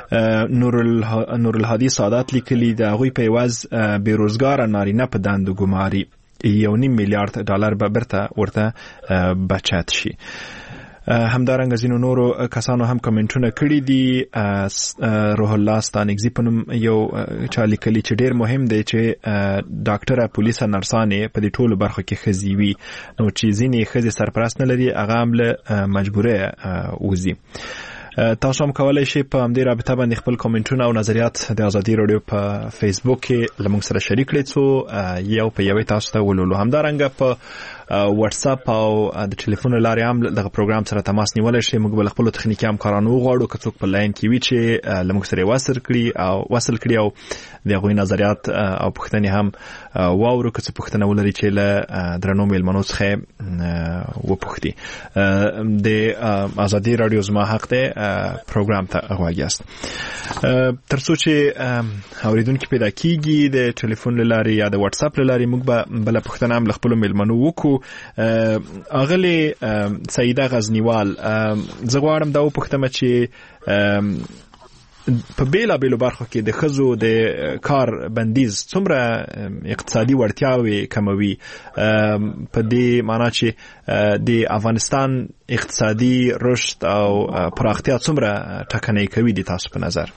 نور الهادي سادات لیکلي د هغوی په عوض بېروزګاره نارینه په دندو ګماري، یو نیم میلیارد ډالر به برته ورته بچت شي. همدارنګه ځینو نورو کسانو هم کمنټونه کړي دي. روح الله ستانګزي په نوم یو چا لیکلي چې ډیر مهم دی چې ډاکټره، پولیس، نرسانې په دې ټولو برخو کې ښځې وي، نو چې ځینې ښځې سرپرست نه لري هغه هم له مجبوره وځي. تاسو هم کولای شئ په همدې رابطه باندې خپل کامنټونه او نظریات د ازادي رادیو په فیسبوک کې له موږ سره شریک کړئ څو یو په یوې تاسو ته ولولو. همدارنګه په واتس اپ او د ټلیفون لارې هم د پروګرام سره تماس نیولای شي. موږ بل خپل تخنیکی همکارانو غواړو که څوک په لاین کې وي چې لمږ سره وصل کړي او وصل کړي او د غوي نظریات او پوښتنې هم واورو که څه پوښتنه ولري چې له درنو میلمنو څخه وپوښتي. د ازادي رادیو زما حق ده پروګرام ته غواړئ ترڅو چې اوریدونکو پیدا کیږي د ټلیفون لارې یا د واتس اپ لارې موږ به بل پوښتنه هم خپل میلمنو وکړو. اغلی سیده غزنیوال زه غواړم دا وپوښتم چې په بیلا بیلو برخو کې د خزو د کار بندیز څومره اقتصادي وړتیاوي کموي په دې معنی چې د افغانستان اقتصادي رشد او پراختیا څومره ټکنۍ کوي د تاسو په نظر؟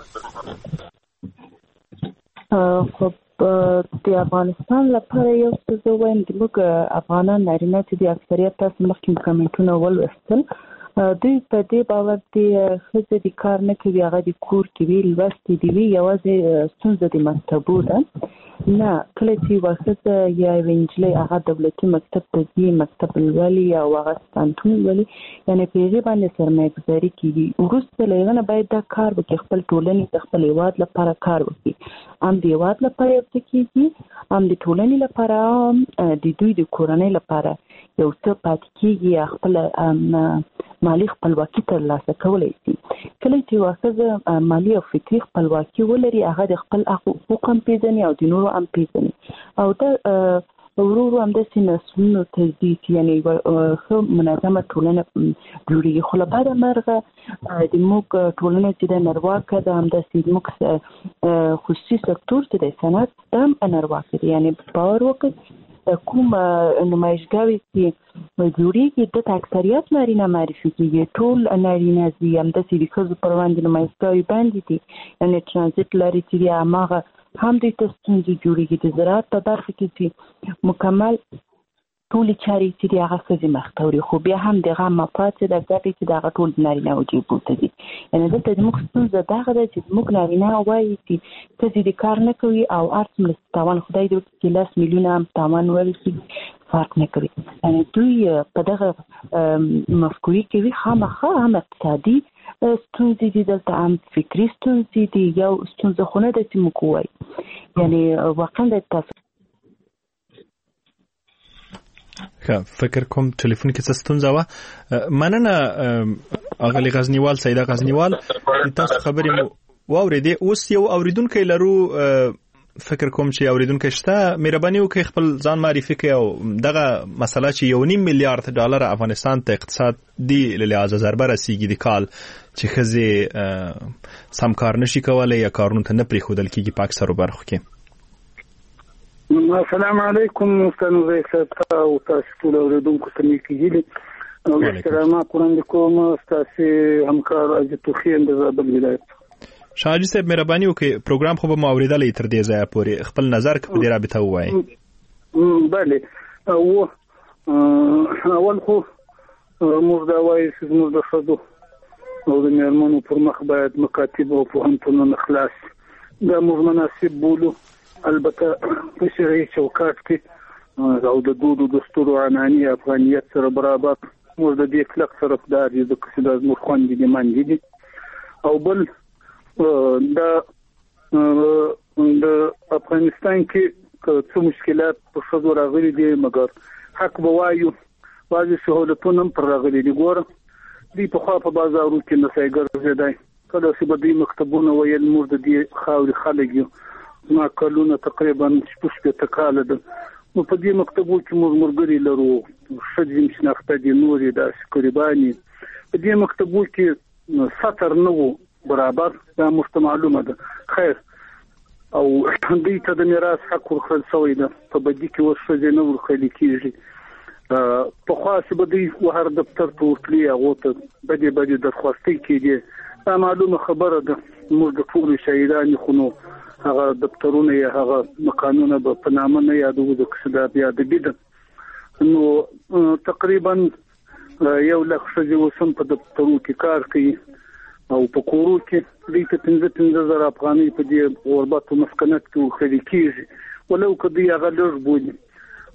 خب د افغانستان لپاره یو څه وایم د موږ افغانان نارینه چې د اکثریت تاسو مخکې کمنټونه ولوستل دوی په دې باور دي ښځې د کار نه کوي هغه د کور کې وي لوستې دي وي یوازې ستونزه د مکتبو ده نه کله چې یوه ښځه یا یوه نجلۍ هغه دولتي مکتب ته ځي مکتب لولي او هغه ستانتون لولي یعنې په هغې باندې سرمایه ګذاري کېږي وروسته له هغه نه باید دا کار وکړي خپل ټولنې د خپل هېواد لپاره کار وکړي هم د هېواد لپاره یو څه کېږي هم د ټولنې لپاره هم د دوی د کورنۍ لپاره یو څه پاتې کېږي یا خپله مالي خپلواکي ترلاسه کولی شي. کله چې یوه ښځه مالي او فکري خپلواکي ولري هغه د خپل حقوق هم پېژني او د نورو هم پېژني او دا ورو ورو همداسې نسلونو ته ځي چې یعنې یوه ښه منظمه ټولنه جوړېږي. خو له بده مرغه د موږ ټولنه چې ده نرواکه ده همداسې موږ خصوصي سکتور چې دی صنعت دا هم نرواکه دی یعنې باور وکړئ کوم نمایشګاوې چې جوړېږي دلته اکثریت نارینه معرفي کېږي ټول نارینه ځي همداسې د ښځو پر وړاندې نمایشګاوې باندې دي یعنې ټرانزیټ لارې چې دي هماغه هم دوی ته ستونزې جوړېږي. د زراعت په برخه کې چې مکمل ټولې چارې چې دي هغه ښځې مخته وړي خو بیا هم د هغه مفاد چې ده ګټې چې د هغه ټول د نارینهو جیبو ته دي. یعنې دلته زموږ ستونزه دغه ده چې زموږ نارینه وایي چې ښځې د کار نه کوي او هر څومره تاوان خدای دې وکړي چې لس میلیونه هم تاوان ورسېږي فرق نه کوي. یعنې دوی په دغه مفکورې کې وي خامخا هم اقتصادي ستونزې دي دلته هم فکري ستونزې دي یو ستونزه خو نه ده چې موږ ووایو یعنې واقعا د تاسو فکر کوم ټلیفون کې څه ستونزه وه. مننه اغلی غزنیوال سیده غزنیوال تاسو خبرې مو واورېدې. اوس یو اوریدونکی لرو فکر کوم چې اوریدونکی شته مهرباني وکړئ خپل ځان معرفي کړئ او دغه مسله چې یو نیم میلیارډ ډالر افغانستان ته اقتصادي له لحاظه ضربه رسیږي د کال چې ښځې سم کار نشي کولی یا کارونو ته نه پرېښودل کېږي په اکثرو برخو کې. السلام علیکم استاد زیک صاحب او تاسو ټول اوریدونکو ته نیکی هیلې او احترامات وړاندې کوم تاسو همکار اجي توخین د زابل ولایت. شاجي صاحب مهرباني وکړئ پروګرام خو به مو اورېدلی تر دې ځایه پورې خپل نظر په دې رابطه ووایئ. بله او اول خو موږ دا وایو چې زموږ د ښځو او د مېرمنو پر مخ باید مکاتب او پوهنتونونه خلاص دا موږ مناسب بولو البته په شرعي چوکاټ کې او د دود او دستور عنعني افغانیت سره برابر موږ د دې کلک طرفدار یو ځکه چې دا زموږ خویندې دي میندې دي. او بل دا د افغانستان کې څه مشکلات په ښځو راغلي دي مګر حق به وایو بعضې سهولتونه هم پر راغلي دي. ګوره دوی پخوا په بازارو کې نسای ګرځېدی کله چې به دوی مکتبونه ویل موږ د دې خاورې خلک یو ما کلونه تقریبا شپږ شپېته کاله ده نو په دې مکتبو کې موږ ملګري لرو ښځې هم شناخته دي نورې داسې قریبانې په دې مکتبو کې سطر نه و برابر دا موږ ته معلومه ده. خیر او دوی ته د میراث حق ورکړل شوی ده په بدي کې اوس ښځې نه ورکړل کېږي. پخوا چې به دوی وهر دفتر ته ورتلي هغو ته بدې بدې درخواستۍ کېدې دا معلومه خبره ده. موږ د ټولو شهیدانې خو نو هغه دفترونه یا هغه مکانونه به په نامه نه یادو ځکه چې دا بیا ادبي ده نو تقریبا یو لک ښځې اوس هم په دفترو کې کار کوي او په کورو کې دوی ته پنځه پنځه زره افغانۍ په دې غربت او مسکنت کې ورکړل کېږي ولو که دوی هغه لږ بولي.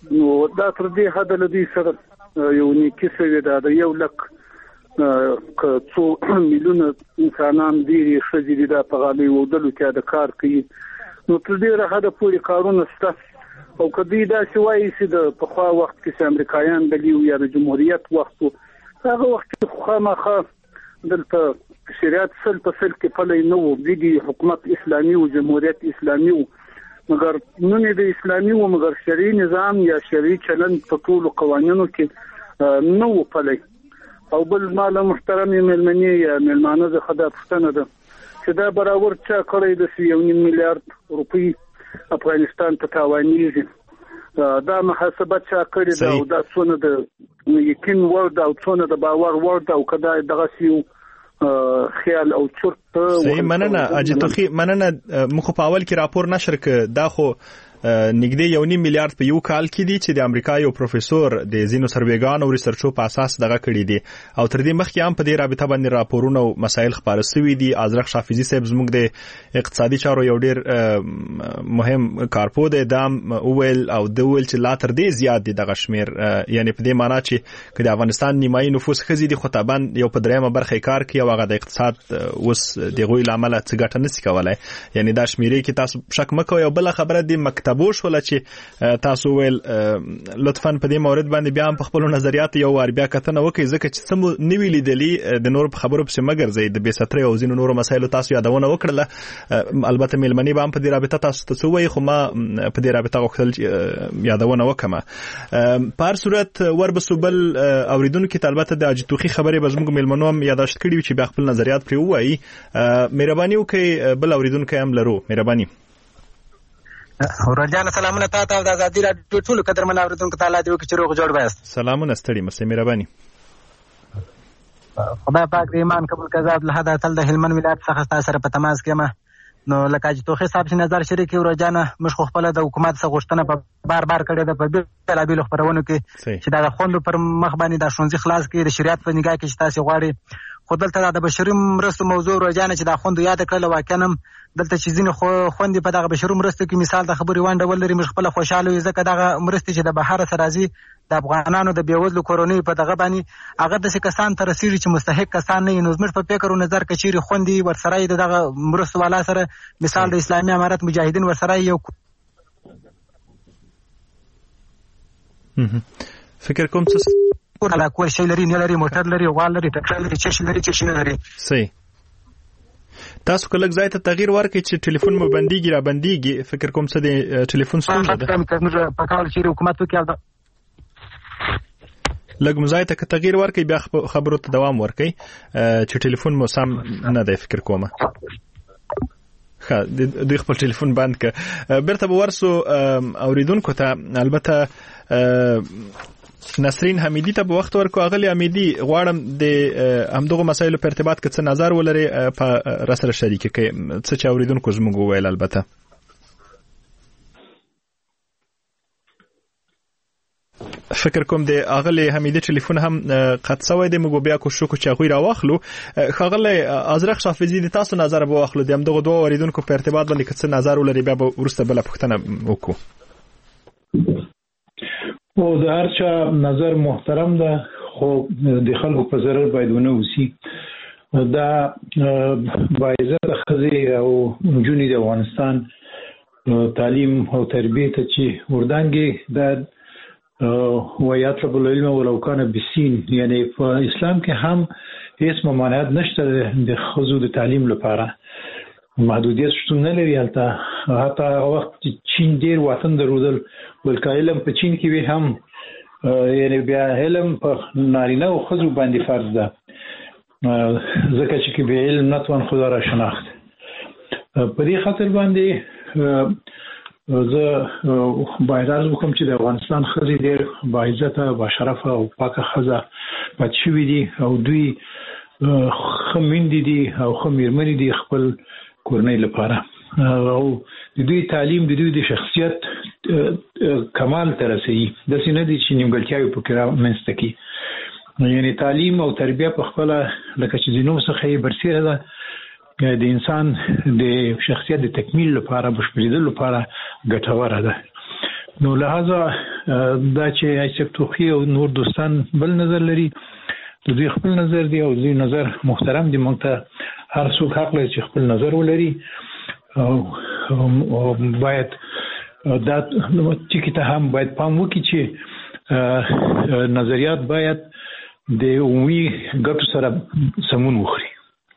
نو دا تر دې حد لدی سره یو نیکی سوي دا د یو لک ک څو میلیونه انسانان دي شذې دا په غالي ودلو کې د کار کوي نو تر دې راهده پوری کارونه ست او کدی دا شوای چې د په خوا وخت کې امریکایان د لیو یا د جمهوریت وخت هغه وخت خو مخه دلته شریعت سل په سل کې پلي نو بيدي حکومت اسلامي او جمهوریت اسلامي مګر نن د اسلامي او مګر شرعي نظام یا شرعي چلن په ټولو قوانینو کې نو پلي او بل مال محترم ملمني یا ملمانه د خدای پښتنه ده چې دا برابر چا کړی د یو نیم میلیارډ روپی افغانستان ته تاوانیږي دا محاسبه چا کړی دا او دا څونه د یقین ورد او څونه د باور ورد او کدا دغه سیو خیال او چرت صحیح مننه اجتخي مننه مخ په اول کې راپور نشر ک دا خو نګدې یو نیم میلیارډ په یو کال کې دي چې د امریکا یو پروفیسور د زینو سروېګان او ریسرچو په اساس دغه کړی دي او تر دې مخکې هم په دې رابطه باندې راپورونه او مسایل خبره شوي دي ازرق شافیزي صاحب زموږ د اقتصادي چارو یو ډیر مهم کارپو دی دام اویل او د ویل چې لا تر دې زیات دي دغه شمیر یعنی په دې معنی چې د افغانستان نیمایي نفوس خزي دي خو طبعا یو په درېمه برخه کار کوي او هغه د اقتصاد اوس د غوي لامل څه ګټه نشي کولای یعنی دا شمیرې کې تاسو شک مکو یو بل خبره دی مکتب بوش ولا چې تاسو ویل لطفاً په دې مورد باندې بیا په خپل نظریات یو ور بیا کتنه وکړئ ځکه چې سم نیوی لیدلی د نور په خبرو په مګر زید به ستر او زینو نور مسایل تاسو یادونه وکړه البته ملمنی به په دې رابطه تاسو ته وایي خو ما په دې رابطه غوښتل یادونه وکم په هر صورت ور بسوبل اوریدونکو ته البته د اجتوخي خبره به زموږ ملمنو هم یاداشت کړی چې بیا خپل نظریات پرې وایي مهرباني وکړئ بل اوریدونکو هم لرو مهرباني ورجان سلامونه تاسو د ازادي راډیو ټول قدرمن اوریدونکو ته الله دې وکړي چې روغ جوړ وایست سلامونه ستړي مې مهرباني خدای پاک دې ایمان قبول کړه له هدا تل د هلمند ولایت څخه تاسو سره په تماس کې ما نو لکه چې توخي صاحب چې نظر شریک ورجان مش خو خپل د حکومت څخه غوښتنه په بار بار کړې ده په بیل بیل خبرونه کې چې دا خوند پر مخ باندې د شونځي خلاص کې د شریعت په نگاه کې چې تاسو غواړي خو دلته د بشري مرستو موضوع ورجان چې دا خوند یاد کړل واکنم دلته چې ځینې خو خوندې په دغه بشري مرستو کې مثال د خبرې وانډه ولري مش خپل خوشاله وي ځکه دغه مرستې چې د بهر سره راځي د افغانانو د بیوزلو کورونی په دغه باندې هغه د کسان تر رسیږي چې مستحق کسان نه نو زموږ په فکر او نظر کچيري خوندې ورسره دغه مرستو والا سره مثال د اسلامي امارت مجاهدین ورسره یو فکر کوم څه کله کول شي لري نه لري موټر لري غوال لري ټکر لري چې لري چې نه لري صحیح تاسو کله ځای ته تغییر ورکړئ چې ټلیفون مو بنديږي را بنديږي فکر کوم څه د ټلیفون ستونزه ده په کال چې حکومت وکړ لږ مزای ته تغییر ورکړئ بیا خبرو ته دوام ورکړئ چې ټلیفون مو سم نه دی فکر کوم ښه دوی خپل ټلیفون بند کړ بیرته به ورسو اوریدونکو ته البته نسرین حمیدی ته په وخت ورکو اغلی حمیدی غواړم د همدغه مسایلو په ارتباط کې څه نظر ولري په راسره شریک کې څه چې اوریدونکو زموږ ویل البته فکر کوم د اغلی حمیدی ټلیفون هم قطع شوی دی موږ بیا کوشش وکړو چې هغه راواخلو خغلی ازرق شافیزی د تاسو نظر به واخلو د همدغه دوه اوریدونکو په ارتباط باندې څه نظر ولري بیا به ورسته بل پوښتنه وکړو او د هر چا نظر محترم ده خو د خلکو په ضرر باید ونه وسی دا باعزت خزي او جونی د افغانستان تعلیم او تربیه ته چې وردانګي د ویات رب العلم ولو کان بسین یعنی په اسلام کې هم هیڅ ممانعت نشته د خزو د تعلیم لپاره محدودیت شتون نه لري هلته حتی وخت چین ډیر وطن درودل ولکه علم په چین کې وی هم یعنی بیا علم په نارینه او خزو باندې فرض ده ځکه چې کې به علم نتوان خدا را شناخت په دې خاطر باندې زه باید عرض وکړم چې د افغانستان خزي ډیر باعزته باشرفه او پاکه خزه پات شوي دي او دوی خمیندې دي او خمیرمنې دي خپل کورنۍ لپاره او د دوی تعلیم د دوی د شخصیت کمال ته رسوي داسې نه دي چې نیمګړتیاوې پکې رامنځته کړي یعنی تعلیم او تربیه په خپله لکه چې ځینو څخه یې برسېره ده د انسان د شخصیت د تکمیل لپاره بشپړېدلو لپاره ګټوره ده نو لهذا دا چې ایسف توخی او نور دوستان بل نظر لري دوی خپل نظر دی او دوی نظر محترم دی موږ ته هر څوک حق لري چې خپل نظر ولري او باید دا چې ته هم باید پام وکړي چې نظریات باید د عمومي ګټو سره سمون وخوري.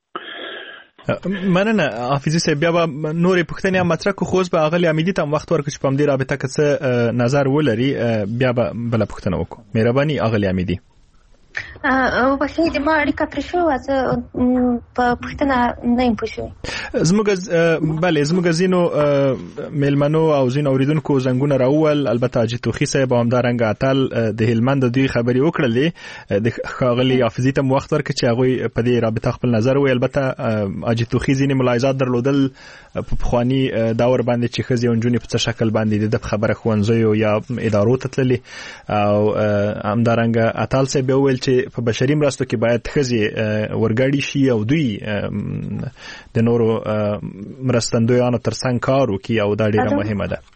مننه حافظي صاحب، بیا به نورې پوښتنې هم مطرح کړو، خو اوس به اغلې حمیدي ته هم وخت ورکړو چې په همدې رابطه کې څه نظر ولري، بیا به بله پوښتنه وکړو. مهرباني اغلې حمیدي. او بخې د ما اړیکه پرې شوه، زه په پوښتنه نه یم پوه شوې. زموږ بله زموږ ځینو میلمنو او ځینو اورېدونکو زنګونه راوول، البته حاجي توخي صاحب او همدارنګه اتل د هلمند د دوی خبرې وکړلې، د ښاغلي حافظي ته مو وخت ورکړ چې هغوی په دې رابطه خپل نظر ووایي. البته حاجي توخي ځینې ملاحظات درلودل په پخواني دور باندې چې ښځې او نجونې په څه شکل باندې د خبره ښوونځیو یا ادارو ته تللې، او همدارنګه اتل صاحب وویل چې په بشري مرستو کې باید ښځې ورګډې شي او دوی د نورو مرستندویانو ترڅنګ کار وکړي، او دا ډیره مهمه ده.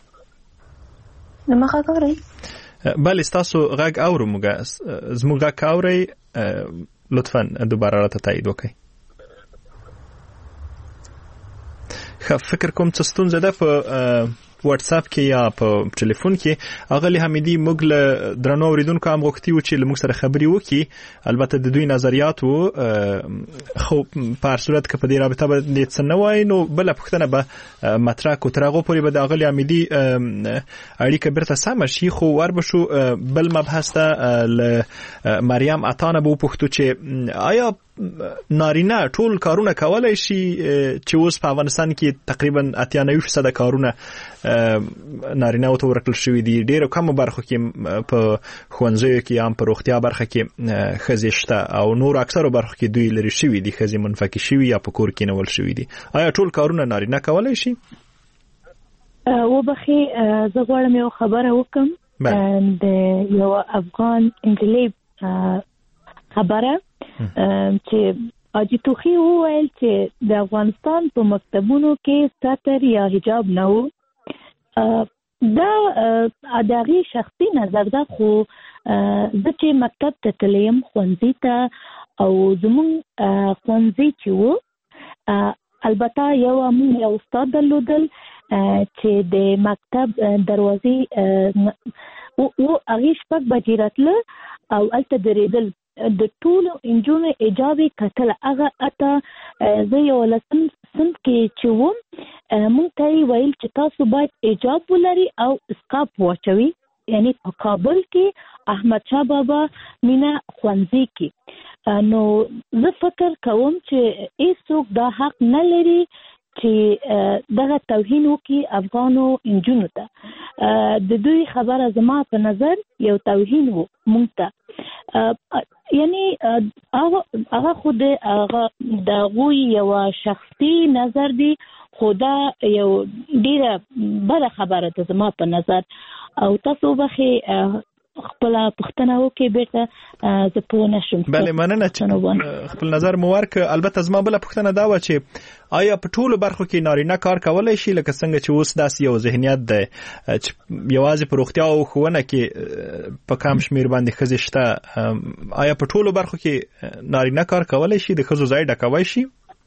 نو مخه کوي بله ستاسو غږ اورو، موږ زموږ غږ اورئ، لطفا دوباره راته تایید وکړئ. فکر کوم څه ستونزه ده په واتس اپ کې یا په ټلیفون کې. اغلی حمیدي موږ له درنو اوریدونکو هم غوښتي وو چې له موږ سره خبرې وکړي، البته د دوی نظریات وو، خو په هر صورت که په دې رابطه باندې څه نه وایي نو بله پوښتنه به مطرح کړو. تر هغو پورې به د اغلې حمیدي اړیکه بیرته سمه شي، خو ور به شو بل مبحث ته له مریم عطا نه به وپوښتو چې آیا نارینه ټول کارونه کولای شي چې اوس په افغانستان کې تقریبا اتیا نوي فیصده کارونه نارینه او ته ورکړل شوي دي. ډېرو کمو برخو کې په ښوونځیو کې هم په روغتیا برخه کې ښځې شته، او نور اکثرو برخو کې دوی لرې شوي دي، ښځې منفکې شوي یا په کور کې نول شوي دي. آیا ټول کارونه نارینه کولای شي؟ وبخې زه غواړم یو خبره وکړم د یو افغان انجلۍ خبره چې حاجي توخي وویل چې د افغانستان په مکتبونو کې ستر یا حجاب نه وو. دا د هغې شخصي نظر ده، خو زه چې مکتب ته تللی یم ښوونځي ته، او زموږ ښوونځي چې وو البته یو موږ یو استاد درلودل چې د مکتب دروازې هغې شپږ بجې راتله او هلته درېدل، د ټولو انجونو حجاب یې کتله. هغه اته زه یولسم صنف کې چې وم مونږ ته یې ویل چې تاسو باید حجاب ولري او اسکاپ واچوي، یعنی په کابل کې احمد شاه بابا مینا ښوونځي کې. نو زه فکر کوم چې هیڅوک دا حق نه لري چې دغه توهین وکړي افغانو انجونو ته. د دوی خبره زما په نظر یو توهین و مونږ ته، یعنی هغه خود هغه د هغوی یو شخصي نظر دی، خو دا یو ډیره بده خبره ده زما په نظر. او تاسو وبخې خپله پوښتنه وکړئ بیرته زه پوه نه شم. بله مننه چې خپل نظر مو ورکړ. البته زما بله پوښتنه دا وه چې آیا په ټولو برخو کې نارینه کار کولی شي، لکه څنګه چې اوس داسې یو ذهنیت دی چې یوازې په روغتیا او ښوونه کې په کم شمېر باندې ښځې شته، آیا په ټولو برخو کې نارینه کار کولی شي، د ښځو ځای ډکولی شي؟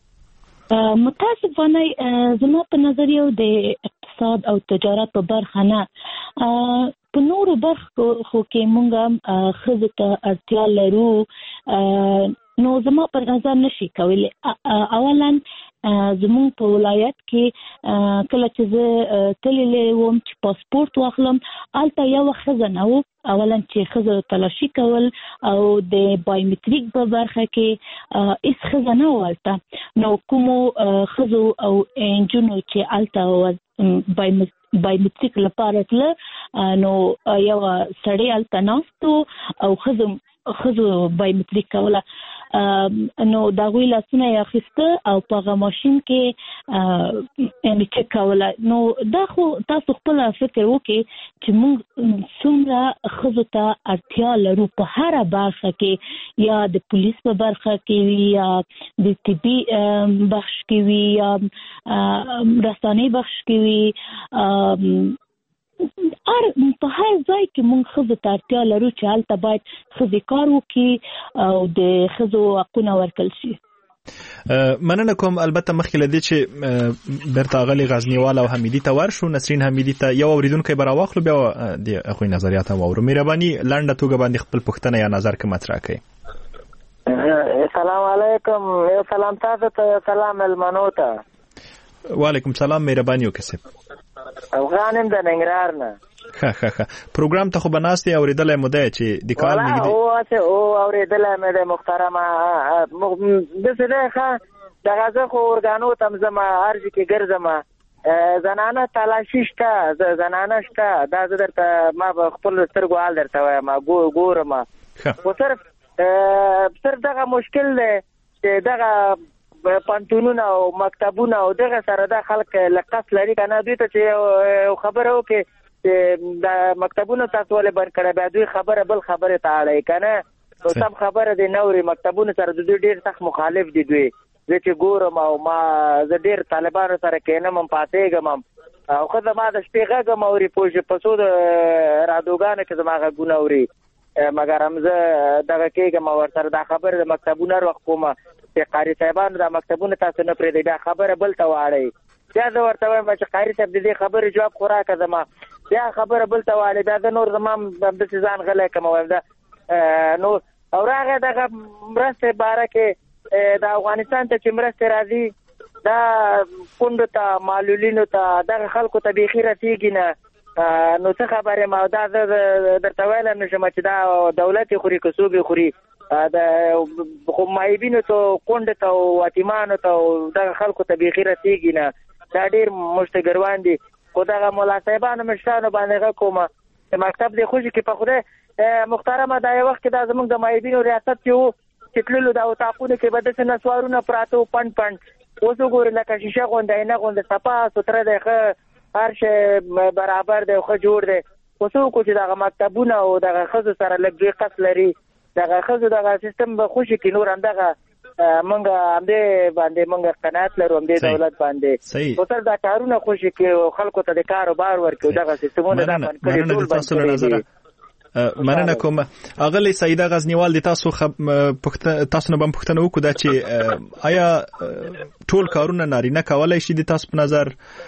متاسفانه زما په نظر یو د اقتصاد او تجارت په برخه نه، په نورو برخو کې مونږ هم ښځو ته اړتیا لرو، نو زما په نظر نشي کولی. اولا زمونږ په ولایت کې کله چې زه تللی وم چې پاسپورت واخلم، هلته یوه ښځه نه وه اولا چې ښځو تلاشي کول، او د بایومټریک په برخه کې هیڅ ښځه نه وه هلته. نو کومو ښځو او نجونو چې هلته بایومټریک لپاره تله، نو یوه سړی هلته ناست و او ښځو ښځو بایومټریک کوله، نو د هغوی لاسونه یې اخیسته او په هغه ماشین کې یعنې چک کوله. نو دا خو تاسو خپله فکر وکړئ چې موږ څومره ښځو ته اړتیا لرو په هره برخه کې، یا د پولیس په برخه کې وي، یا د طبي بخش کې وي، یا رسانۍ بخش کې وي، هر په هر ځای کې موږ ښځو ته اړتیا لرو چې هلته باید ښځې کار وکړي او د ښځو حقونه ورکړل شي. مننه کوم. البته مخکې له دې چې بیرته غلي غزنیوال او حمیدي ته ورشو، نسرین حمیدي ته یو اوریدونکی به راواخلو، بیا د هغوی نظریات هم واورو. مهرباني لنډه توګه باندې خپل پوښتنه یا نظر کې مطرح کړئ. السلام علیکم. یو سلام تاسو ته، یو سلام ملمنو ته. وعلیکم سلام. مهرباني وکړئ. افغانم د ننګرهار نه. ښه ښه ښه. پروګرام ته خو به ناست یې، اورېدلی مو دی چې د کال نږدې او او اورېدلی مې دی محترمه. داسې دی ښه دغه زه خو ارګانو ته م ځم، ارجې کې ګرځم. زنانه تلاشي شته، زنانه شته، دا زه درته ما به خپل سترګو حال درته وایم، ګورم. خو صرف صرف دغه مشکل دی چې دغه پانتونونه او مکتبونه او دغه سره د خلک لقص لري که نه، دوی ته چې یو خبره وکړي چې د مکتبونو تاسو ولې بند کړی، بیا دوی خبره بل خبرې ته اړوي که نه، نو سم خبره دی نه اوري. مکتبونو سره د دوی ډېر سخت مخالف دي دوی. زه چې ګورم او ما زه ډېر طالبانو سره کښېنم هم پاتېږم هم، او ښه زما د شپې غږ هم اوري، پوه شې، په څو د رادیوګانو کې زما غږونه اوري، مګر هم زه دغه کېږم او ورسره دا خبره د مکتبونو هر وخت کومه چې قاري صاحبانو دا مکتبونه تاسو نه پرېږدئ، بیا خبره بل ته واړئ. بیا زه ورته وایم چې قاري صاحب د دې خبرې جواب خو راکړه زما، بیا خبره بل ته واړئ. بیا زه نور زما همداسې ځان غلی کړم وایم دا نو. او راغی دغه مرستې باره کې د افغانستان ته چې مرستې راځي، دا کونډو ته، معلولینو ته، دغه خلکو ته بیخي رسېږي نه. نو څه خبرې ما دا زه درته ویلی نه شم چې دا دولت یې خوري که څوک یې خوري، د خو معیبینو ته، کونډو ته او یتیمانو ته او دغه خلکو ته بیخي رسېږي نه. دا ډېر مشتګروان دي. خو دغه ملا صاحبانو مشرانو باندې غږ کومه چې مکتب دې خوشي کې په خدای محترمه دا یو وخت کې دا زموږ د معیبینو ریاست کې و چې تللو دا اتاقونو کې به داسې نسوارونه پراته وو پنډ پنډ. اوس وګورئ لکه شیشه غوندې عینه غوندې صفا سوتره دی، ښه هر شی برابر دی، ښه جوړ دی. خو څه وکړو چې دغه مکتبونه او دغه ښځو سره لږ دوی قص لري، دغه ښځو دغه سیستم به خوشي کړي. نور همدغه موږ همدې باندې موږ قناعت لرو، همدې دولت باندې خو سر دا کارونه خوشي کړي او خلکو ته د کار و بار ورکړي. دغه سیستمونه دا بند کړي، ټول بند کړي. مننه کوم. اغلی سیده غزنیوال د تاسو خب تاسو نه بم پوښتنه وکړه دا چې آیا ټول کارونه نارینه کولای شي د تاسو په نظر؟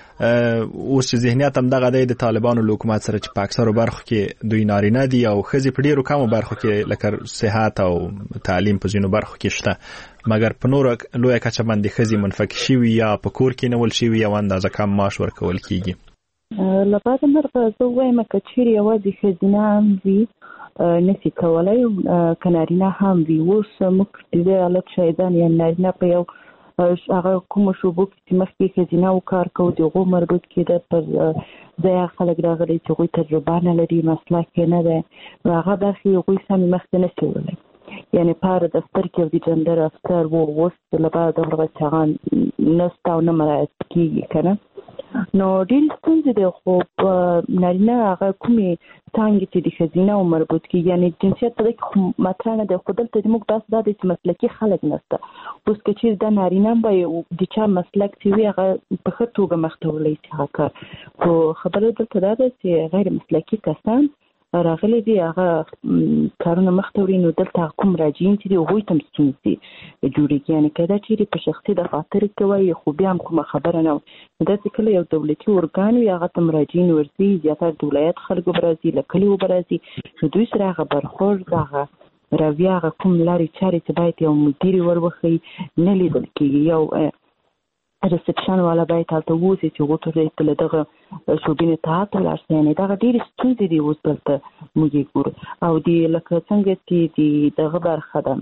اوس چې ذهنیت هم دغه دی د طالبانو له حکومت سره چې په اکثرو برخو کې دوی نارینه دي او ښځې په ډېرو کمو برخو کې لکه صحت او تعلیم په ځینو برخو کې شته، مګر په نورو لویه کچه باندې ښځې منفکې شوي یا په کور کې نول شوي او اندازه کم معاش ورکول کېږي. له بعده مرغه زه وایم که چیرې یوازې ښځینه هم وي نشي کولی، که نارینه هم وي. اوس موږ د دې حالت شاهدان یا نارینه په یو هغه کومو شعبو کې چې مخکې ښځینه و کار کوو د هغو مربوط کېده، پر ځای هغه خلک راغلي چې هغوی تجربه نه لري، مسلک یې نه دی، نو هغه برخې هغوی سمې مخته نه شي وړلی. یعنې په هر دفتر کې یو د جنډر افسر و، اوس له بعده هغه چې هغه نشته او نه مراعت کېږي که نه، نو ډېرې ستونزې دی. خو نارینه هغه کومې څانګې چې د ښځینه و مربوط کېږي، یعنې جنسیت په دې کې خو مطرح نه دی. خو دلته زموږ بحث دا دی چې مسلکي خلک نشته. اوس که چېرې دا نارینه هم به د چا مسلک چې وي هغه په ښه توګه مخته وړلی شي هغه کار. خو خبره دلته دا ده چې غیر مسلکي کسان راغلي دي هغه کارونه مخته وړي، نو دلته هغه کوم راجعین چې دي هغوی ته هم ستونزې جوړېږي. یعنې که دا چېرې په شخصي دفاتر کې وایي خو بیا هم کومه خبره نه وي، نو داسې کله یو دولتي ارګان وي هغه ته مراجعین ورځي، زیاتره د ولایت خلکو به راځي، له کلیو به راځي، نو دوی سره هغه برخورد هغه رویه هغه کوم لارې چارې چې باید یو مدیر ور وښیي نه لیدل کېږي. یو ریسپشن والا باید هلته ووسي چې هغو ته له دغه شعبې اطاعت ولاړ شي. یعنې دغه ډېرې ستونزې دي اوس دلته موږ یې ګورو. او د لکه څنګه چې د دغه برخه ده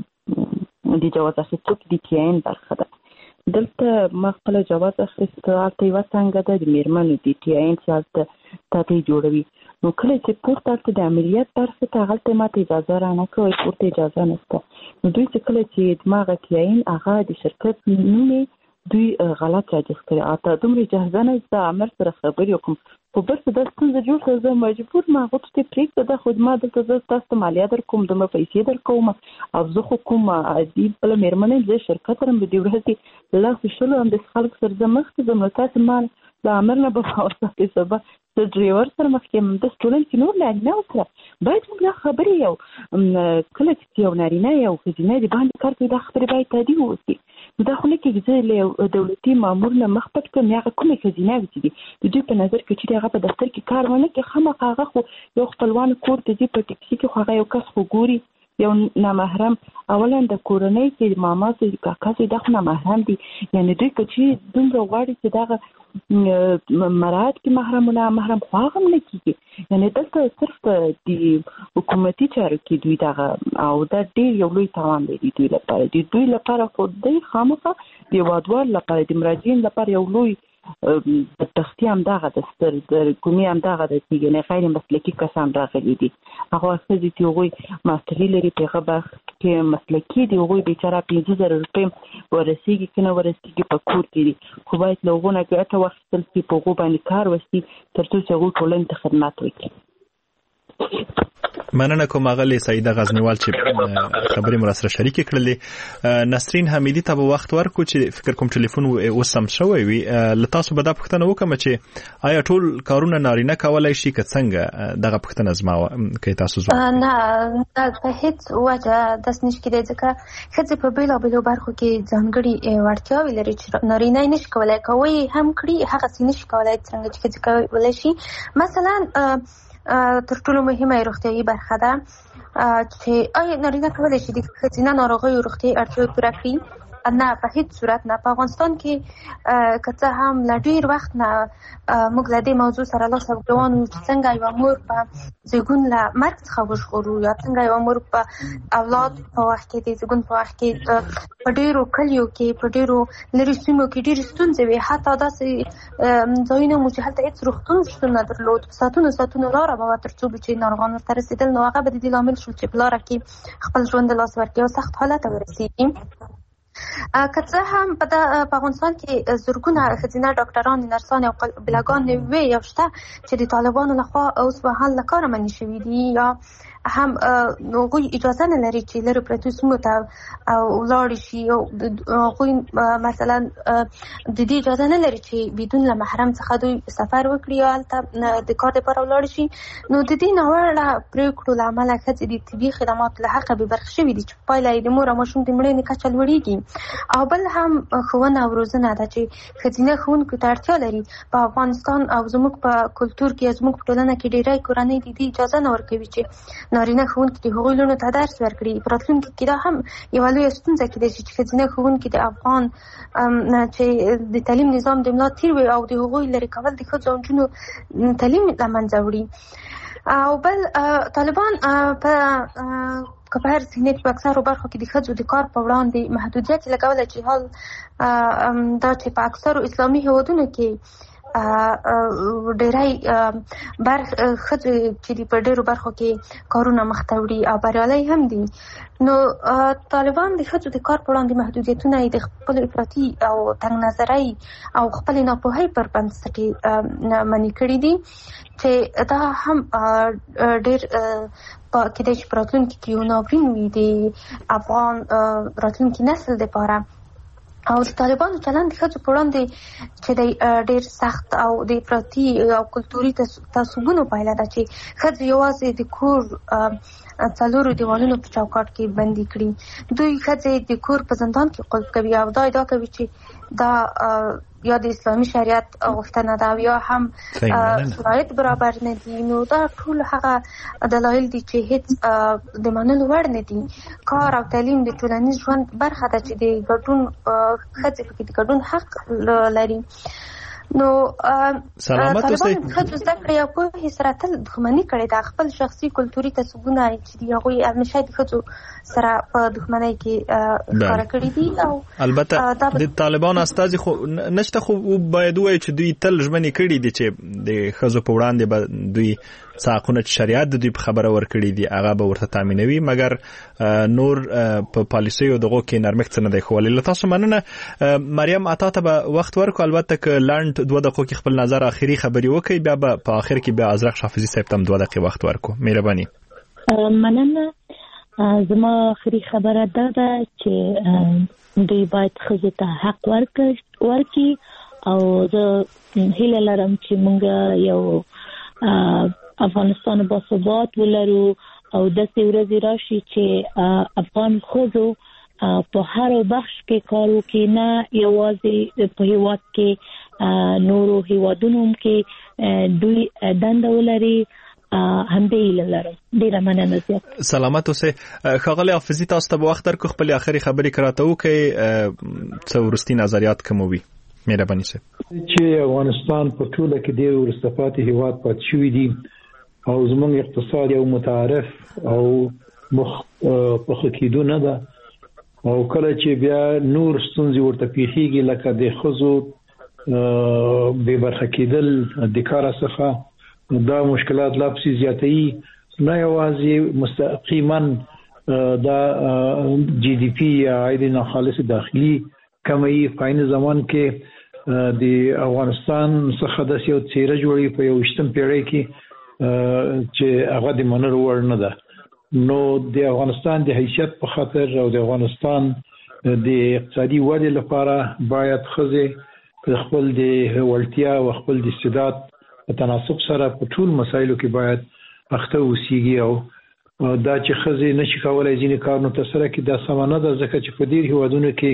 د جواز اخیستو کې د ټي آی ان برخه ده، دلته ما خپله جواز اخیست، هلته یوه څانګه ده د میرمنو د ټي آی ان چې هلته تا ته یې جوړوي. نو کله چې پورته هلته د عملیات برخې ته هلته ما ته اجازه رانه کوي، پورته اجازه نشته. نو دوی چې کله چې زما هغه ټي آی ان هغه د شرکت نوم دوی غلط راجس کړی، اته دومره اجازه نه زه امر سره خبرې وکړم، خو برسه دا ستونزه جوړ کړه، زه مجبور ما هغو ته پرېږده دا خو ما دلته زه تاسو ته مالیه در کوم، دومره پیسې در کوم، او زه خو کوم عادي بله مېرمن یم، زه شرکت لرم، د دې ورځې لاسو شلو همداسې خلکو سره زه مخکې ځم، نو تاسې ما د امر نه به فاصله سبا د ډرایور سره مخکې د سټوډنټ کې نور لاګ نه وکړه باید موږ خبرې یو کله چې یو نارینه یو ښځینه د باندې کار کوي دا خبرې باید تعدیل وشي دا خو نه کېږي زه له دولتي مامور نه مخ پټ کړم هغه کومې ښځینه چې دي د دوی په نظر کې چې هغه په دفتر کې کار ونه کړي خامخا هغه خو یو خپلوان کور ته ځي په ټکسي کې خو هغه یو کس خو ګوري یو نامحرم اولا د کورنۍ کې ماما چې کاکا چې دا خو نامحرم دي یعنی دوی که چې دومره غواړي چې دغه مراد کې محرم نه محرم خو هغه هم نه کېږي یعنی دلته صرف د حکومتي چارو کې دوی دغه او دا ډېر یو لوی تاوان دی دوی لپاره دی دوی لپاره خو دی خامخا د هېوادوال لپاره د مراجعین لپاره یو لوی د تختی هم دغه د ستر د کومې هم دغه د یعنې غیر مسلکي کسان راغلي دي هغه ښځې چې هغوی ماسټري لري په هغه برخه کې مسلکي دي هغوی بیچاره پنځه زره روپۍ ورسېږي که نه ورسېږي په کور کې دي خو باید له هغو نه ګټه واخیستل شي په هغو باندې کار وشي تر څو چې هغوی ټولنې ته خدمت وکړي. مننه کوم اغلی سعیده غزنیوال چې خبرې مو سره شریکې کړلې. نسرین حمیدی ته به وخت ورکو چې فکر کوم ټلیفون اوس سم شوی وي له تاسو به دا پوښتنه وکړم چې آیا ټول کارونه نارینه کولای شي که څنګه دغه پوښتنه زما کوي تاسو زو نه په هیڅ وجه داس نشي کېدای ځکه ښځې په بېلابېلو برخو کې ځانګړي وړتیاوې لري چې نارینه یې نشي کولای کوي هم کړي هغسې نشي کولای څنګه چې ښځې کولی شي. مثلا تر ټولو مهمه روغتیايي برخه ده چې آیا نارینه کولی شي د ښځینه ناروغیو روغتیايي اړتیاوې پوره کړي؟ نه په هیڅ صورت نه. په افغانستان کې که څه هم له ډېر وخت نه موږ له دې موضوع سره لاس او ګرېوان یو چې څنګه یوه مور په زیږون له مرګ څخه وژغورو یا څنګه یوه مور په اولاد په وخت کې د زیږون په وخت کې په ډېرو کلیو کې په ډېرو لرې سیمو کې ډېرې ستونزې وي حتی داسې ځایونه مو چې هلته هېڅ روغتون شتون نه درلود ساعتونو ساعتونو لاره به وه تر څو به چې ناروغان ورته رسېدل نو هغه به د دې لامل شول چې په لاره کې خپل ژوند د لاس ورکړي او سخت حالت ته ورسېږي. که څه هم په افغانستان کې زرګونه ښځینه ډاکټران نرسان او بلګان وي یا شته چې د طالبانو لخوا اوس مهال له کاره منع شوي دي یا هم هغوی اجازه نه لري چې لرې پرتو سیمو ته ولاړې شي او هغوی مثلا د دې اجازه نه لري چې بدون له محرم څخه دوی سفر وکړي یا هلته د کار دپاره ولاړې شي. نو د دې ناوړه پرېکړو له امله ښځې د طبي خدماتو له حقه بې برخې شوي دي چې په پایله یې د مور او ماشوم د مړینې کچه لوړېږي. او بل هم ښوونه او روزنه ده چې ښځینه ښوونکو ته اړتیا لري. په افغانستان او زموږ په کلتور کې زموږ په ټولنه کې ډېری کورنۍ د دې اجازه نه ورکوي چې نارینه ښوونکي د هغوی لوڼو ته درس ورکړي. په راتلونکي کې دا هم یوه لویه ستونزه کېدای شي چې ښځینه ښوونکي د افغان چې د تعلیم نظام د ملا تیر وي او د هغوی لرې کول د ښځو او نجونو تعلیم له منځه وړي. او بل طالبان په که په هر ذهنیت په اکثرو برخو کې د ښځو د کار په وړاندې محدودیت لګولی چې حال دا چې په اکثرو اسلامي هېوادونو کې ډېری برخ ښځې چې دي په ډېرو برخو کې کارونه مخته وړي او بریالۍ هم دي. نو طالبان د ښځو د کار په وړاندې محدودیتونه یې د خپل افراطي او تنګ نظرۍ او خپلې ناپوهۍ پر بنسټ منع کړي دي چې دا هم ډېر کېدای شي په راتلونکي کې یو ناورین وي د افغان راتلونکي نسل دپاره. او د طالبانو چلند د ښځو په وړاندې چې دی ډېر سخت او د افراطي او کلتوري تعصبونو پایله ده چې ښځې یوازې د کور څلورو دیوالونو په چوکاټ کې بندي کړي. دوی ښځې د کور په زندان کې قلف کوي او دا ادعا کوي چې دا یا د اسلامي شریعت غوښتنه ده یا هم شرایط برابر نه دي. نو دا ټول هغه دلایل دي چې هیڅ د منلو وړ نه دي. کار او تعلیم د ټولنیز ژوند برخه ده چې د ګډون ښځې پکې د ګډون حق لري. نو سلامت اوسئ. ښځو زده کړې او پوهې سره تل دښمني کړې ده. خپل شخصي کلتوري تعصبونه چې دي هغوی همیشه د ښځو سره په دښمنۍ کې ښکاره کړي دي. او البته د طالبانو استازي خو نشته خو باید ووایي چې دوی تل ژمنې کړي دي چې د ښځو په وړاندې به دوی څه حقونه چې شریعت د دوی په خبره ورکړي دي هغه به ورته تامینوي مګر نور په پالیسیو دغو کې نرمښت څه نه دی ښولی. له تاسو مننه. مریم عطا ته به وخت ورکړو البته که لنډ دوه دقیقو کې خپل نظر آخري خبرې وکړي بیا به په آخر کې بیا ازرق شافزي صاحب ته هم دوه دقیقې وخت ورکړو. مهرباني. مننه. زما آخري خبره دا ده چې دوی باید ښځو ته حق ورکړي او زه هیله لرم چې موږ یو افغانستان باثبات ولرو او داسې ورځې راشي چې افغان ښځو په هر بخش کې کار وکړي، نه یوازې په هیواد کې نورو هیوادونو کې دوی دنده ولري. همدې لرم. ډیره مننه زیات. سلامت اوسه. ښاغلی حافظي، تاسو ته وخت درکو خپل اخري خبرې کراته وکي، څو ورستي نظریات کوموي؟ مهرباني سه. چې افغانستان په ټوله کې ډیر ورستفاتي هیواد پات شوی دی او زموږ اقتصاد یو متعارف او مخ په خکېدو نه ده، او کله چې بیا نور ستونزې ورته پیښیږي لکه د ښځو بې برخه کېدل د کار څخه، دا مشکلات لا پسې زیاتوي. نه یوازې مستقیما دا جی ډی پی یا عاید ناخالص داخلي کمی په عین زمان کې د افغانستان څخه د یو څیره جوړي په یو شتم پیړۍ کې چې هغه د منلو وړ نه ده. نو د افغانستان د حیثیت په خاطر او د افغانستان د اقتصادي ودې لپاره باید ښځې خپل د وړتیا او خپل د استعداد په تناسب سره په ټول مسایلو کې باید اخته اوسېږي، او دا چې ښځې نشي کولای ځینې کارونه ترسره کړي دا سمه نه ده، ځکه چې په ډېر هیوادونو کې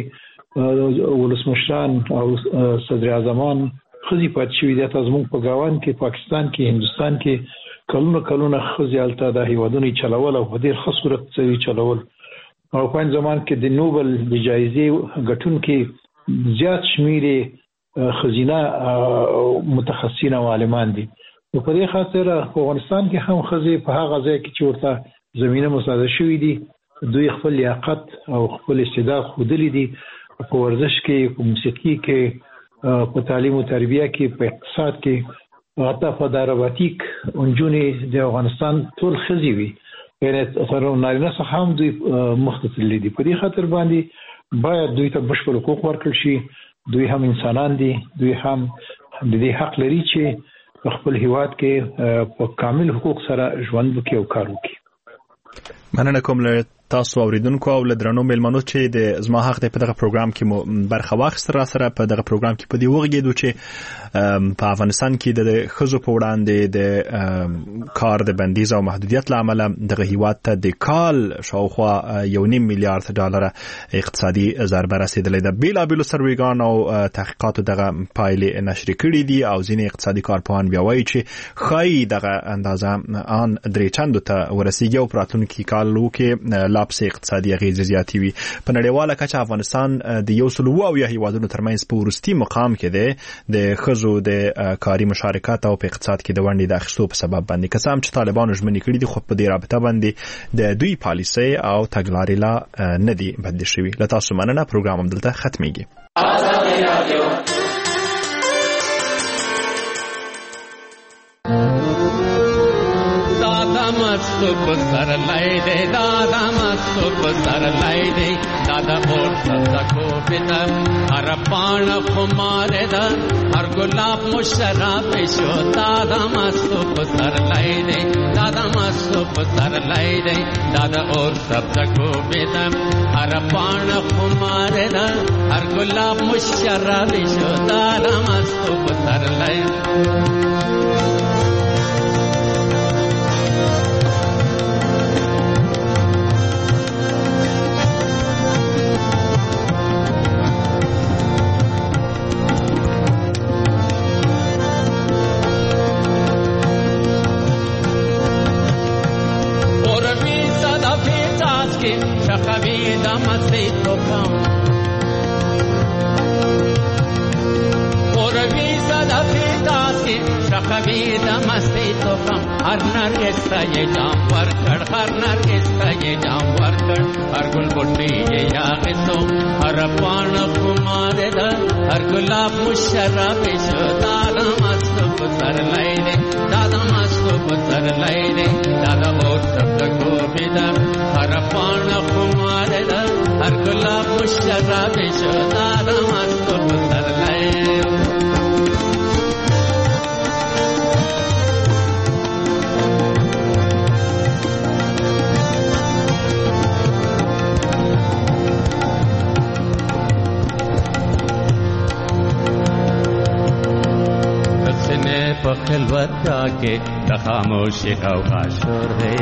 ولسمشران او صدر اعظمان ښځې پاتې شوي دي. حتی زموږ په ګاونډ کې پاکستان کې هندوستان کې کلونه کلونه ښځې هلته دا هیوادونه یې چلول او په ډېر ښه صورت سره یې چلول، او په عین زمان کې د نوبل د جایزې ګټونکي زیات شمېر خزینه متخصصین او عالمان دي. نو په دې خاطر په افغانستان کې هم ښځې په هغه ځای کې چې ورته زمینه مساعده شوې دي دوی خپل لیاقت او خپل استعداد ښودلی دي، په ورزش کې، په موسیقي کې، په تعلیم او تربیه کې، په اقتصاد کې، حتی په روباتیک انجونې د افغانستان ټول ښځې وي، یعنې تر نارینه څخه هم دوی مخته تللي دي. په دې خاطر باندې باید دوی ته بشپړ حقوق ورکړل شي. دوی هم انسانان دي، دوی هم د دې حق لري چې په خپل هیواد کې په کامل حقوق سره ژوند وکړي او کار وکړي. مننه کوم له تاسو اوریدونکو او له درنو مېلمنو چې د زما حق د په دغه پروګرام کې مو برخه واخیسته. را سره په دغه پروګرام کې په دې وغږېدو چې په افغانستان کې د ښځو په وړاندې د کار د بندیز او محدودیت له امله دغه هیواد ته د کال شاوخوا یو نیم میلیارډ ډالر اقتصادي ضربه رسیدلې ده. بېلابېلو سروېګان او تحقیقاتو دغه پایلې نشر کړي دي او ځینې اقتصادي کارپوهان بیا وایي چې ښایي دغه اندازه ان درې چندو ته ورسیږي او په راتلونکي کالو کې لاپس اقتصادي اغیزې زیاتې وي. په نړیواله کچه افغانستان د یو سل اوه اویا هیوادونو ترمنځ په وروستي مقام کې دی د ښځو د کاري مشارکت او په اقتصاد کې د ونډې د اخیستو په سبب باندې. که څه هم چې طالبانو ژمنې کړي دي، خو په دې رابطه باندې د دوی پالیسۍ او تګلارې لا نه دي بدلې شوي. له تاسو مننه. پروګرام هم دلته ختمېږي. मस्त सर लाई दे दादा मस्त सर लाई दे दादा और सको पिता हर पान कुमारे दा हर गुलाब मुशराब शो दादा मस्त सर लाई दे दादा मस्त सर लाई दे दादा और सको पिता हर पान कुमारे दा हर गुलाब मुशराब शो दादा मस्त सर लाई हर नरगिस्ता ये जाम वर्कड़ हर नरगिस्ता ये जाम वर्कड़ हर गुल बुट्टी ये यागिसो हर पान कुमारे दा हर गुलाब मुशर्रफ शो दादा मस्त सर लाई दे दादा मस्त सर लाई दे दादा और सब को बिदा हर पान कुमारे दा हर गुलाब मुशर्रफ शो दादा मस्त सर लाई पखलवत के द खामोशी का शोर है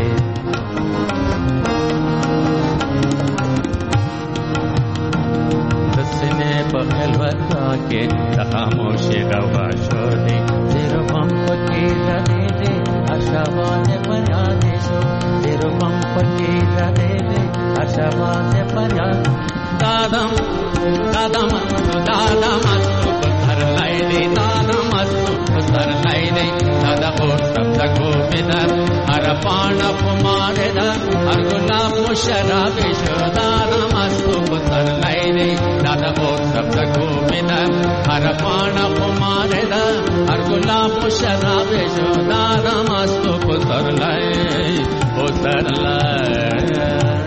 दसने पखलवत के द खामोशी का शोर है तेरो पंप की रदे दे आशावाद फरियाद सो तेरो पंप की रदे दे आशावाद फरियाद दादम दादम दादम तर लाई दे दादम तर लाई दे दादा को सब को बिदर हर पान कुमारे दा हर गुलाब शराब शो दादम तर लाई दे दादा को सब को बिदर हर पान कुमारे दा हर गुलाब शराब शो दादम तर लाई ओ तर लाई